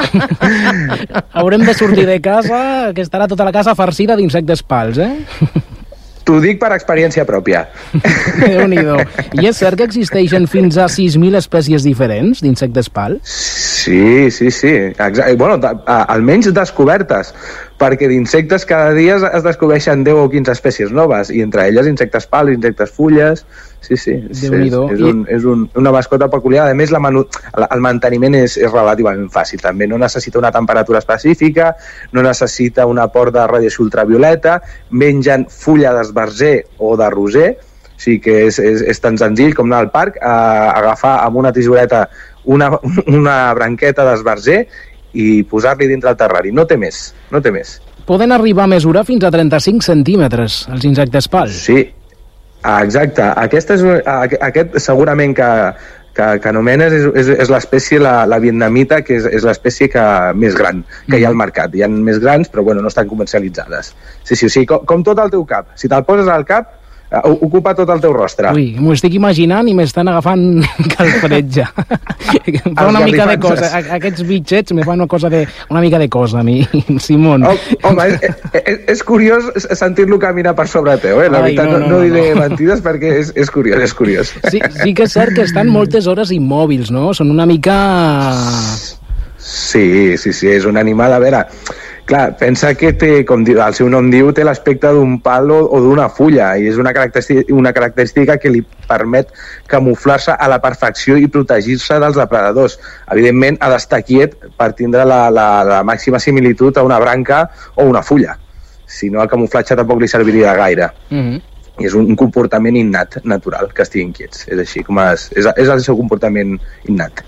Haurem de sortir de casa, que estarà tota la casa farcida d'insectes pals, eh? T'ho dic per experiència pròpia. Déu-n'hi-do. I és cert que existeixen fins a sis mil espècies diferents d'insectes pal? Sí, sí, sí. Exacte. Bueno, almenys descobertes, perquè d'insectes cada dia es descobreixen deu o quinze espècies noves, i entre elles insectes pal, insectes fulles... Sí, sí, és, és, és, un, és un, una mascota peculiar. A més, la manu, el manteniment és, és relativament fàcil. També no necessita una temperatura específica, no necessita un aport de radiació ultravioleta, mengen fulla d'esbarzer o de roser, o sigui que és, és, és tan senzill com anar al parc a agafar amb una tisoreta una, una branqueta d'esbarzer i posar-li dintre el terrari. No té més, no té més. Poden arribar a mesurar fins a trenta-cinc centímetres, els insectes pal. Sí, exacte. Aquest, és, aquest segurament que, que, que anomenes és, és, és l'espècie, la, la vietnamita, que és, és l'espècie que, més gran que hi ha al mercat. Hi ha més grans, però bueno, no estan comercialitzades. Sí, sí, sí, com, com tot el teu cap. Si te'l poses al cap, ocupa tot el teu rostre. Ui, m'ho estic imaginant i m'estan agafant calfretja. Fa una mica de cosa. Aquests bitxets me fan una, cosa de, una mica de cosa a mi, Simón. Oh, home, és, és, és curiós sentir-lo caminar per sobre teu, eh? La Ai, veritat, no, no, no, no diré no. mentides perquè és, és curiós, és curiós. Sí, sí que és cert que estan moltes hores immòbils, no? Són una mica... Sí, sí, sí, és un animal, a veure... Clar, pensa que té, com el seu nom diu, té l'aspecte d'un pal o, o d'una fulla, i és una característica, una característica que li permet camuflar-se a la perfecció i protegir-se dels depredadors. Evidentment, ha d'estar quiet per tindre la, la, la màxima similitud a una branca o una fulla. Si no, el camuflatge tampoc li serviria gaire. Mm-hmm. I és un, un comportament innat, natural, que estiguin quiets. És així, com és, és, és el seu comportament innat.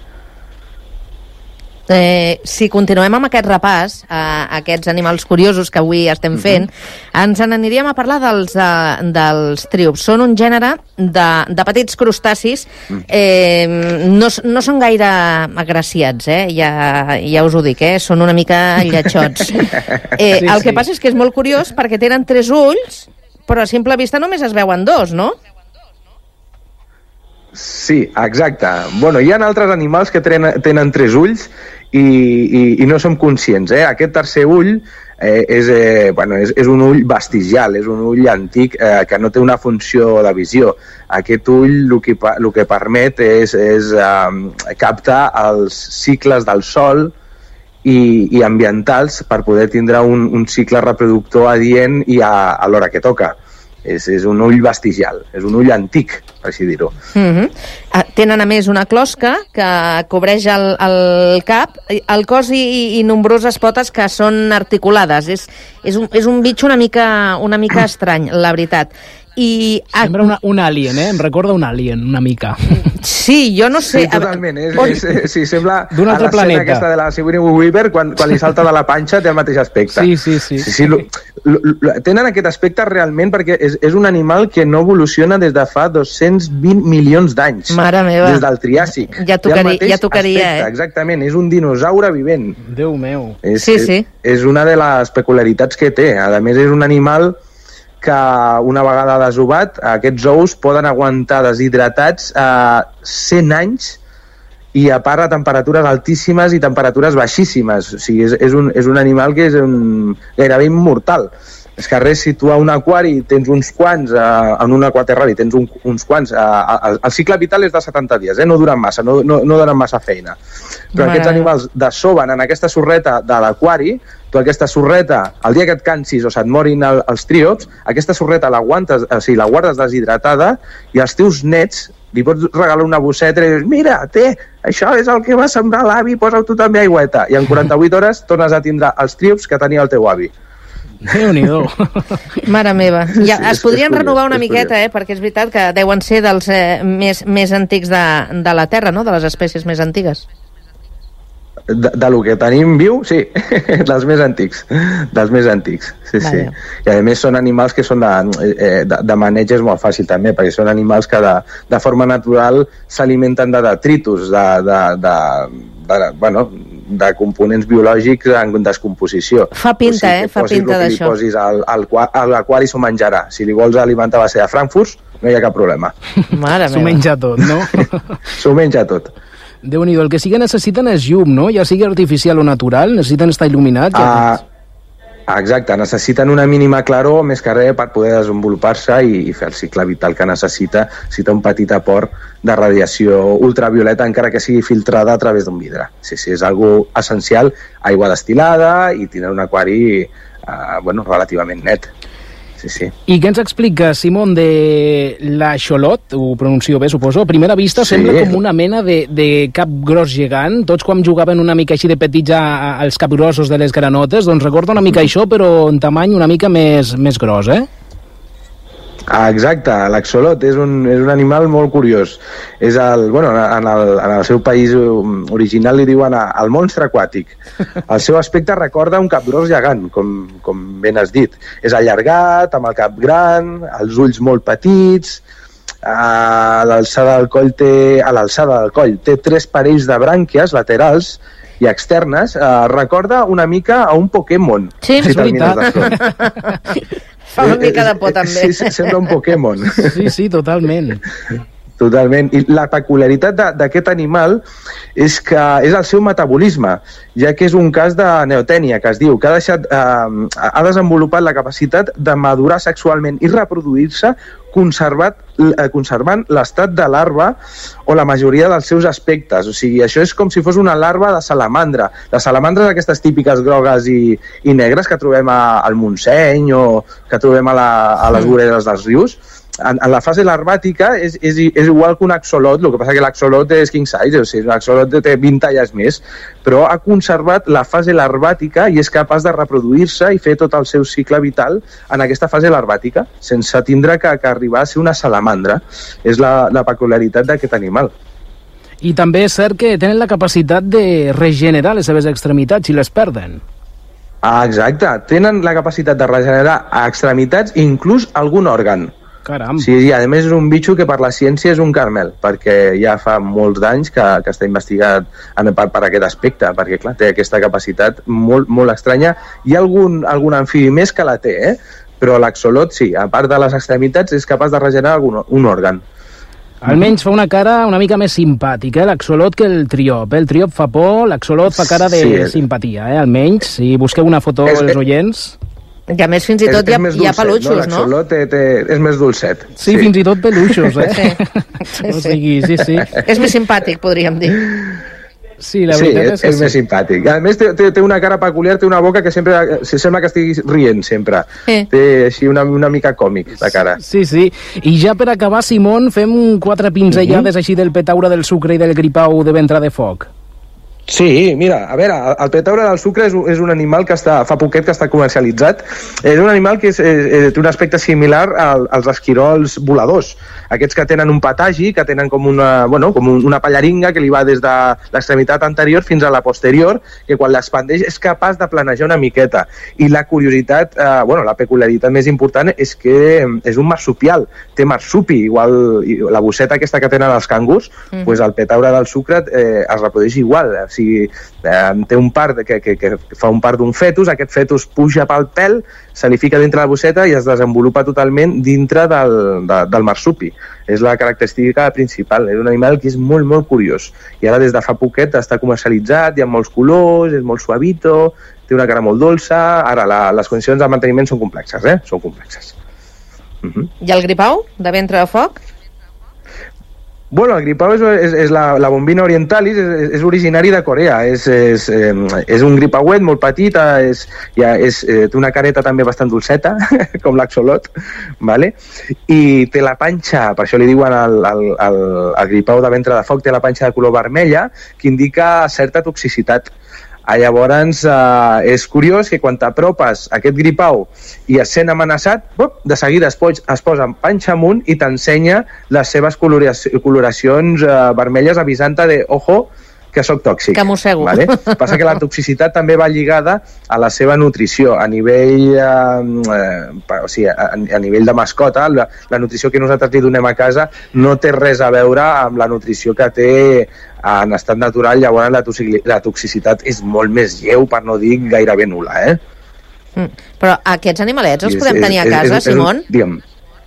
Eh, si continuem amb aquest repàs a eh, aquests animals curiosos que avui estem fent, uh-huh. ens n'aniríem a parlar dels, uh, dels triups. Són un gènere de, de petits crustacis, eh, no, no són gaire agraciats, eh? ja, ja us ho dic, eh? Són una mica lletjots. Eh, sí, el sí. que passa és que és molt curiós perquè tenen tres ulls, però a simple vista només es veuen dos, no? Sí, exacte. Bueno, hi ha altres animals que tenen, tenen tres ulls i, i, i no som conscients. Eh? Aquest tercer ull eh, és, eh, bueno, és, és un ull vestigial, és un ull antic eh, que no té una funció de visió. Aquest ull el que, el que permet és, és eh, captar els cicles del sol i, i ambientals per poder tindre un, un cicle reproductor adient i a, a l'hora que toca. És, és un ull vestigial, és un ull antic, per així dir-ho. Mm-hmm. uh, tenen a més una closca que cobreix el, el cap, el cos i, i nombroses potes que són articulades. És, és, un, és un bitxo una mica, una mica estrany, la veritat. I... Sembla una, un alien, eh? Em recorda un alien, una mica. Sí, jo no sé... Sí, totalment. És, on... és, és, sí, sembla d'un altre planeta. Aquesta de la Sigourney Weaver, quan, quan li salta de la panxa té el mateix aspecte. Sí, sí, sí. sí, sí lo, lo, lo, tenen aquest aspecte realment perquè és, és un animal que no evoluciona des de fa dos-cents vint milions d'anys. Mare meva. Des del Triàsic. Ja tocaria, ja tocaria aspecte, eh? Exactament, és un dinosaure vivent. Déu meu. És, sí, sí. És, és una de les peculiaritats que té. A més, és un animal que una vegada desovat, aquests ous poden aguantar deshidratats a cent anys i a part a temperatures altíssimes i temperatures baixíssimes. O sigui, és, és, un, és un animal que és un, gairebé immortal. És que res, si tu a un aquari tens uns quants, eh, en un aquaterrari tens un, uns quants, eh, el, el cicle vital és de setanta dies, eh, no duren massa, no, no, no donen massa feina. Però Mare. Aquests animals dessoven en aquesta sorreta de l'aquari, tu aquesta sorreta, el dia que et cansis o se't morin el, els triops, aquesta sorreta l'aguantes, o sigui, la guardes deshidratada i als teus nets li pots regalar una bosseta i dius, mira, té, això és el que va sembrar l'avi, posa-ho tu també aigüeta. I en quaranta-vuit hores tornes a tindre els triops que tenia el teu avi. Déu-n'hi-do. Mare meva. Ja, Sí, es és- podrien és curiós, renovar una és miqueta, curiós. eh? Perquè és veritat que deuen ser dels eh, més, més antics de, de la Terra, no? De les espècies més antigues. De, de lo que tenim viu, sí, dels més antics, dels més antics, sí, sí. Vaja. I a més són animals que són de, eh, de, de maneig és molt fàcil també, perquè són animals que de, de forma natural s'alimenten de detritus, de, de, de, de, bueno, de components biològics en descomposició. Fa pinta, eh? que Fa posis pinta el que li d'això. posis al, al, qua- a l'aquari s'ho menjarà. Si li vols alimentar a base de frankfurts, no hi ha cap problema. Mare S'ho meva. menja tot, no? S'ho menja tot. Déu-n'hi-do, el que sí que necessiten és llum, no? Ja sigui artificial o natural, necessiten estar il·luminats. Ah, Ja. exacte, necessiten una mínima claror més que res per poder desenvolupar-se i, i fer el cicle vital que necessita. Necessita un petit aport de radiació ultravioleta, encara que sigui filtrada a través d'un vidre. Sí, sí, és algo essencial, aigua destilada i tindre un aquari eh, bueno, relativament net. Sí, sí. I què ens explica, Simon, de l'aixolot? Ho pronuncio bé, suposo. A primera vista Sí. sembla com una mena de, de cap gros gegant. Tots quan jugaven una mica així de petits a, a, als capgrossos de les granotes, doncs recorda una mica això, però en tamany una mica més, més gros, eh? Ah, exacte, l'axolot és un, és un animal molt curiós. És el, bueno, en, el, en el seu país original li diuen el monstre aquàtic. El seu aspecte recorda un capgros gegant, com, com ben has dit. És allargat, amb el cap gran, els ulls molt petits, a l'alçada del coll té, a l'alçada del coll té tres parells de brànquies laterals i externes. Eh, recorda una mica a un Pokémon. Sí, si és te'l mires veritat. de front. Fa una mica de por, també. Sí, sí, sembla un Pokémon. Sí, sí, totalment. Totalment. I la peculiaritat de- d'aquest animal és que és el seu metabolisme, ja que és un cas de neotènia, que es diu, que ha, deixat, eh, ha desenvolupat la capacitat de madurar sexualment i reproduir-se conservat, eh, conservant l'estat de larva o la majoria dels seus aspectes. O sigui, això és com si fos una larva de salamandra. Les salamandres aquestes típiques grogues i, i negres que trobem a, al Montseny o que trobem a, la, a les voreres dels rius, en, en la fase larvàtica és, és, és igual que un axolot, el que passa que l'axolot és king size, o sigui, l'axolot té vint talles més, però ha conservat la fase larvàtica i és capaç de reproduir-se i fer tot el seu cicle vital en aquesta fase larvàtica, sense tindre que, que arribar a ser una salamandra. És la, la peculiaritat d'aquest animal. I també és cert que tenen la capacitat de regenerar les seves extremitats si les perden. Ah, exacte. Tenen la capacitat de regenerar a extremitats i inclús algun òrgan. Caram. Sí, i a més és un bitxo que per la ciència és un carmel, perquè ja fa molts d'anys que, que està investigat en, per, per aquest aspecte, perquè clar, té aquesta capacitat molt, molt estranya. Hi ha algun, algun amfibi més que la té, eh? Però l'axolot sí, a part de les extremitats és capaç de regenerar algun, un òrgan. Almenys fa una cara una mica més simpàtica, eh? L'axolot, que el triop. Eh? El triop fa por, l'axolot fa cara de Sí, sí, simpatia, eh? Almenys, si busqueu una foto És- als oients... I a més, fins i tot hi ha, més hi ha dolcet, peluixos, no? L'axolot té, té, és més dolcet. Sí, sí, fins i tot peluixos, eh? Sí, sí, O sigui, sí, sí. És més simpàtic, podríem dir. Sí, la sí, veritat és, és que és sí. més simpàtic. A més, té, té, té una cara peculiar, té una boca que sempre se sembla que estigui rient, sempre. Eh. Té així una, una mica còmic, la cara. Sí, sí. I ja per acabar, Simón, fem quatre pinzellades així del petaure del sucre i del gripau de ventre de foc. Sí, mira, a veure, el petaure del sucre és, un- és un animal que està, fa poquet que està comercialitzat. És un animal que és, és, té un aspecte similar al, als esquirols voladors. Aquests que tenen un patagi, que tenen com una, bueno, com un, una pallaringa que li va des de l'extremitat anterior fins a la posterior, que quan l'expandeix és capaç de planejar una miqueta. I la curiositat, eh, bueno, la peculiaritat més important és que és un marsupial, té marsupi, igual i la bosseta aquesta que tenen els cangurs, mm. pues el petaure del sucre eh, es reprodueix igual. O sigui, eh, té un part que, que, que fa un part d'un fetus, aquest fetus puja pel pèl, se li fica dintre la bosseta i es desenvolupa totalment dintre del, de, del marsupi. És la característica principal. És un animal que és molt, molt curiós. I ara des de fa poquet està comercialitzat, hi ha molts colors, és molt suavito, té una cara molt dolça. Ara, la, les condicions de manteniment són complexes, eh? Són complexes. Uh-huh. I el gripau, de ventre de foc? Bueno, el gripau és, és, és la, la bombina orientalis, és, és originari de Corea, és, és, eh, és un gripauet molt petit, és, ja, és, eh, té una careta també bastant dolceta, com l'axolot, vale? I té la panxa, per això li diuen el, el, el, el gripau de ventre de foc, té la panxa de color vermella, que indica certa toxicitat. Ah, llavors, eh, és curiós que quan t'apropes a aquest gripau i es sent amenaçat, pop, de seguida es, pots, es posa en panxa amunt i t'ensenya les seves coloraci- coloracions eh, vermelles avisant-te de, ojo, que sóc tòxic. Que mossego. Vale? Passa que la toxicitat també va lligada a la seva nutrició, a nivell, eh, eh, o sigui, a, a nivell de mascota. La, la nutrició que nosaltres li donem a casa no té res a veure amb la nutrició que té en estat natural, llavors la, toxic, la toxicitat és molt més lleu, per no dir gairebé nul·la, eh? Mm. Però aquests animalets els És- podem és- tenir a és- casa, és- és- Simón? Digue'm.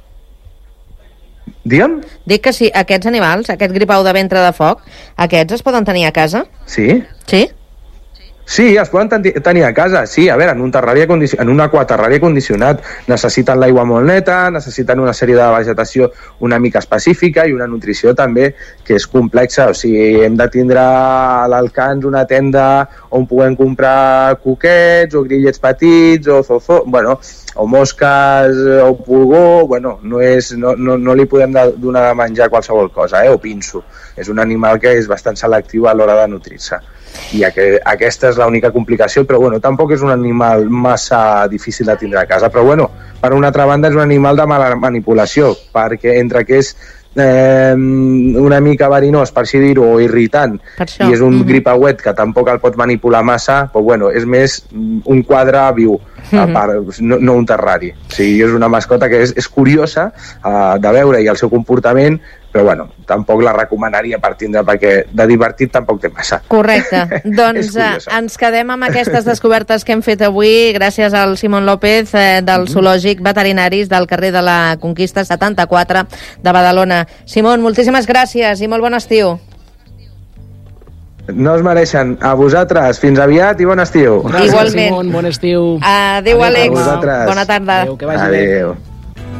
Digue'm? Dic que si aquests animals, aquest gripau de ventre de foc, aquests es poden tenir a casa? Sí? Sí? Sí, es poden ten- tenir a casa, sí, a veure, en un terrari condici- en un aquaterrari condicionat. Necessiten l'aigua molt neta, necessiten una sèrie de vegetació una mica específica i una nutrició també que és complexa. O sigui, hem de tindre a l'alcance una tenda on puguem comprar coquets o grillets petits o zofó, bueno, o mosques o pulgó, bueno, no, és, no, no, no li podem de, donar de menjar qualsevol cosa, eh, o pinso. És un animal que és bastant selectiu a l'hora de nutrir-se. I aqu aquesta és l'única complicació, però bueno, tampoc és un animal massa difícil de tindre a casa, però bueno, per una altra banda és un animal de mala manipulació, perquè entre que és eh, una mica verinós, per així dir-ho, o irritant, i és un mm-hmm. gripauet que tampoc el pots manipular massa, però bueno, és més un quadre viu, mm-hmm. a part, no, no un terrari. O sigui, és una mascota que és, és curiosa uh, de veure i el seu comportament, però bueno, tampoc la recomanaria per tindre, perquè de divertit tampoc té massa. Correcte. Doncs eh, ens quedem amb aquestes descobertes que hem fet avui gràcies al Simón López eh, del mm-hmm. Zoològic Veterinaris del carrer de la Conquista setanta-quatre de Badalona. Simón, moltíssimes gràcies i molt bon estiu. No es mereixen. A vosaltres. Fins aviat i bon estiu. Gràcies, Igualment. Simón, bon estiu. Adéu, Adéu, Àlex. a vosaltres. Bona tarda. Adéu, que vagi Adéu. bé.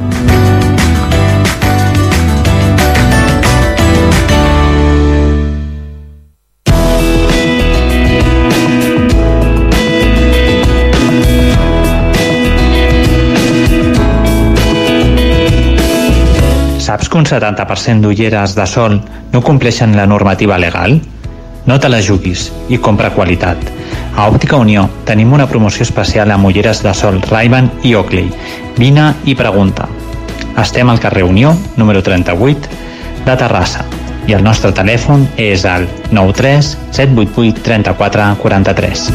Saps que un setanta per cent d'ulleres de sol no compleixen la normativa legal? No te la juguis i compra qualitat. A Òptica Unió tenim una promoció especial amb ulleres de sol Ray-Ban i Oakley. Vine i pregunta. Estem al carrer Unió, número trenta-vuit, de Terrassa. I el nostre telèfon és el nou tres set vuit vuit tres quatre quatre tres.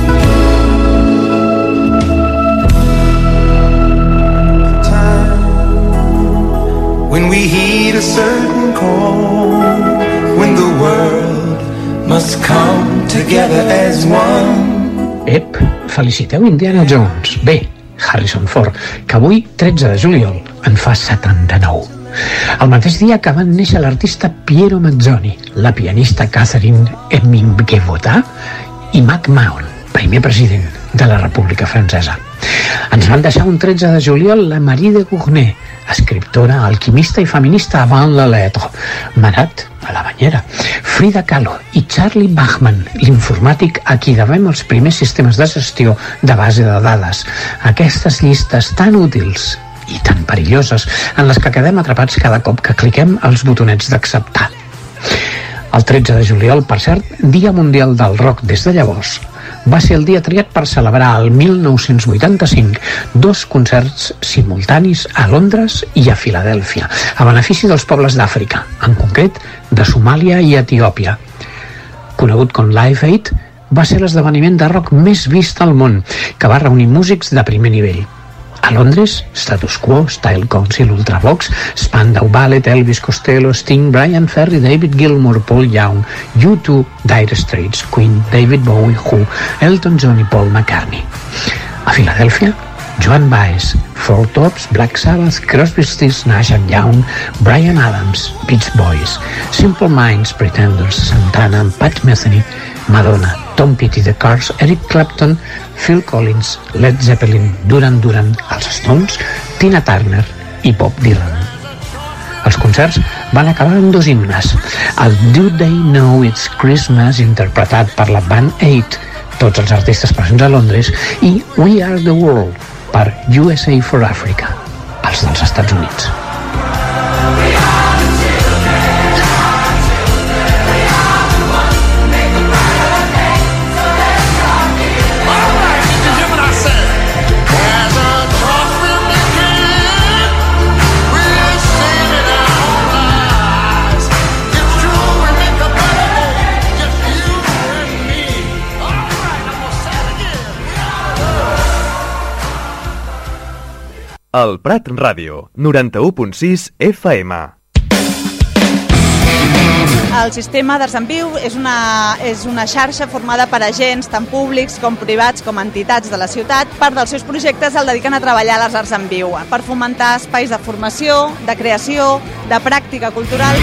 When we heed a certain call, when the world must come together as one. Ep, feliciteu Indiana Jones. Bé, Harrison Ford, que avui, tretze de juliol, en fa setanta-nou. El mateix dia que van néixer l'artista Piero Manzoni, la pianista Catherine Hemingway i Mac Mahon, primer president de la República Francesa. Ens van deixar un tretze de juliol la Marie de Gournay, escriptora, alquimista i feminista avant la lettre, Marat a la banyera, Frida Kahlo i Charlie Bachman, l'informàtic a qui devem els primers sistemes de gestió de base de dades. Aquestes llistes tan útils i tan perilloses en les que quedem atrapats cada cop que cliquem els botonets d'acceptar. El tretze de juliol, per cert, Dia Mundial del Rock des de llavors, va ser el dia triat per celebrar el mil nou-cents vuitanta-cinc dos concerts simultanis a Londres i a Filadèlfia, a benefici dels pobles d'Àfrica, en concret de Somàlia i Etiòpia. Conegut com Live Aid, va ser l'esdeveniment de rock més vist al món, que va reunir músics de primer nivell. A Londres, Status Quo, Style Council, Ultravox, Spandau Ballet, Elvis Costello, Sting, Brian Ferry, David Gilmour, Paul Young, U two, Dire Straits, Queen, David Bowie, Who, Elton John i Paul McCartney. A Filadèlfia, Joan Baez, Four Tops, Black Sabbath, Crosby, Stills, Nash and Young, Bryan Adams, Beach Boys, Simple Minds, Pretenders, Santana, Pat Metheny, Madonna, Tom Petty, The Cars, Eric Clapton, Phil Collins, Led Zeppelin, Duran Duran, els Stones, Tina Turner i Bob Dylan. Els concerts van acabar amb dos himnes. El Do They Know It's Christmas, interpretat per la Band Aid, tots els artistes presents a Londres, i We Are the World, per U S A for Africa, els dels Estats Units. El Prat Ràdio, noranta-u punt sis F M. El sistema d'Arts en Viu és una, és una xarxa formada per agents, tant públics com privats com entitats de la ciutat. Part dels seus projectes el dediquen a treballar les arts en viu, per fomentar espais de formació, de creació, de pràctica cultural.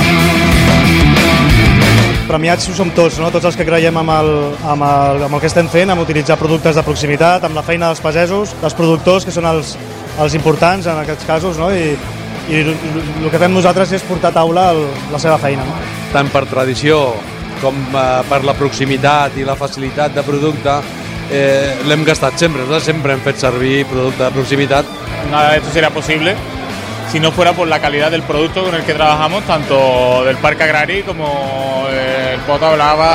Premiats ho som tots, no? Tots els que creiem amb el, amb, el, amb el que estem fent, amb utilitzar productes de proximitat, amb la feina dels pagesos, dels productors, que són els, els importants en aquests casos, no? I, i el que fem nosaltres és portar a taula el, la seva feina. No? Tant per tradició com eh, per la proximitat i la facilitat de producte, eh, l'hem gastat sempre, ¿no? Sempre hem fet servir producte de proximitat. Nada de esto sería posible si no fuera por la calidad del producto con el que trabajamos, tanto del Parc Agrari como el Pota Blava.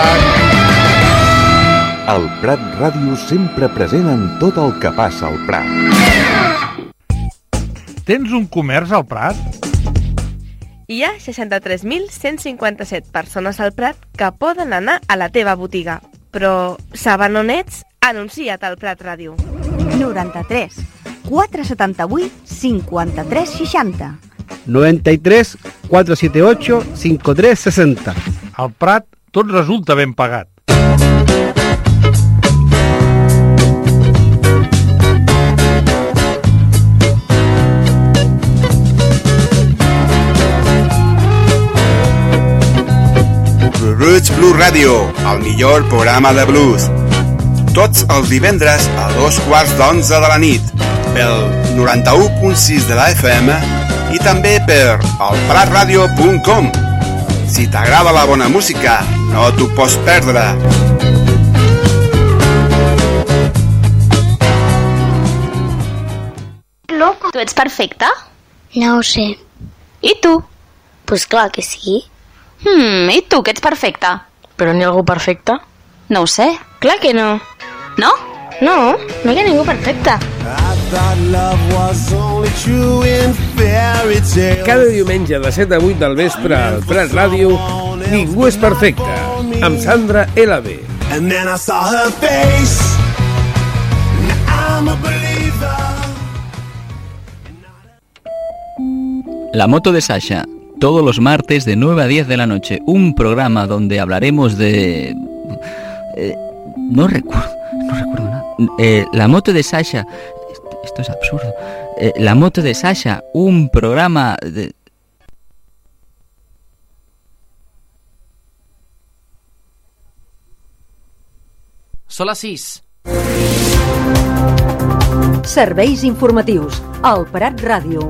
El Prat Ràdio sempre present en tot el que passa al Prat. Tens un comerç al Prat? Hi ha seixanta-tres mil cent cinquanta-set persones al Prat que poden anar a la teva botiga. Però saben on ets? Anuncia't al Prat Ràdio. noranta-tres quatre setanta-vuit cinquanta-tres seixanta. noventa y tres cuatro setenta y ocho cincuenta y tres sesenta. Al Prat tot resulta ben pagat. Roots Blues Radio, el millor programa de blues. Tots els divendres a dos quarts d'onze de la nit, pel noranta-u punt sis de la F M i també per el prat ràdio punt com. Si t'agrada la bona música, no t'ho pots perdre. Loco. Tu ets perfecta? No ho sé. I tu? Pues clar que sí. Hmm, i tu, que ets perfecta? Però n'hi ha algú perfecte? No ho sé. Clar que no. No? No, no hi ha ningú perfecte. Cada diumenge de set a vuit del vespre al Prat Ràdio, Ningú és perfecte, amb Sandra L B. La moto de Sasha, todos los martes de nueve a diez de la noche, un programa donde hablaremos de... Eh, no recuerdo, no recuerdo nada. Eh, la moto de Sasha, esto, esto es absurdo. Eh, la moto de Sasha, un programa de... Son las seis. Serveis informatius. El Prat Ràdio.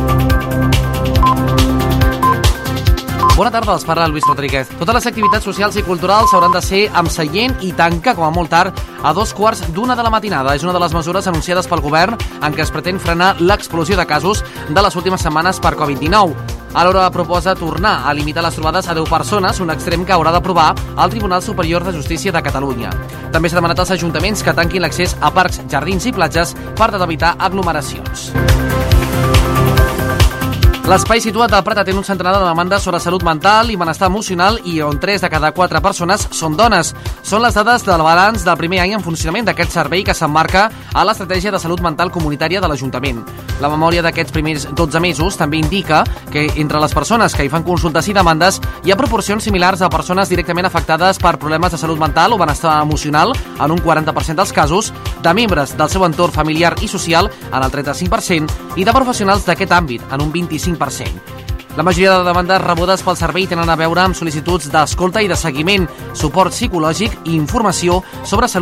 Bona tarda, els parla Luis Rodríguez. Totes les activitats socials i culturals hauran de ser amb seient i tanca, com a molt tard, a dos quarts d'una de la matinada. És una de les mesures anunciades pel govern en què es pretén frenar l'explosió de casos de les últimes setmanes per covid dinou. Alhora proposa tornar a limitar les trobades a deu persones, un extrem que haurà d'aprovar el Tribunal Superior de Justícia de Catalunya. També s'ha demanat als ajuntaments que tanquin l'accés a parcs, jardins i platges per evitar aglomeracions. L'espai situat al Prat atén un centenar de demandes sobre salut mental i benestar emocional i on tres de cada quatre persones són dones. Són les dades del balanç del primer any en funcionament d'aquest servei que s'emmarca a l'estratègia de salut mental comunitària de l'Ajuntament. La memòria d'aquests primers dotze mesos també indica que entre les persones que hi fan consultes i demandes hi ha proporcions similars a persones directament afectades per problemes de salut mental o benestar emocional en un quaranta per cent dels casos, de membres del seu entorn familiar i social en el trenta-cinc per cent i de professionals d'aquest àmbit en un vint-i-cinc per cent. La majoria de demandes rebudes pel servei tenen a veure amb sol·licituds d'escolta i de seguiment, suport psicològic i informació sobre salut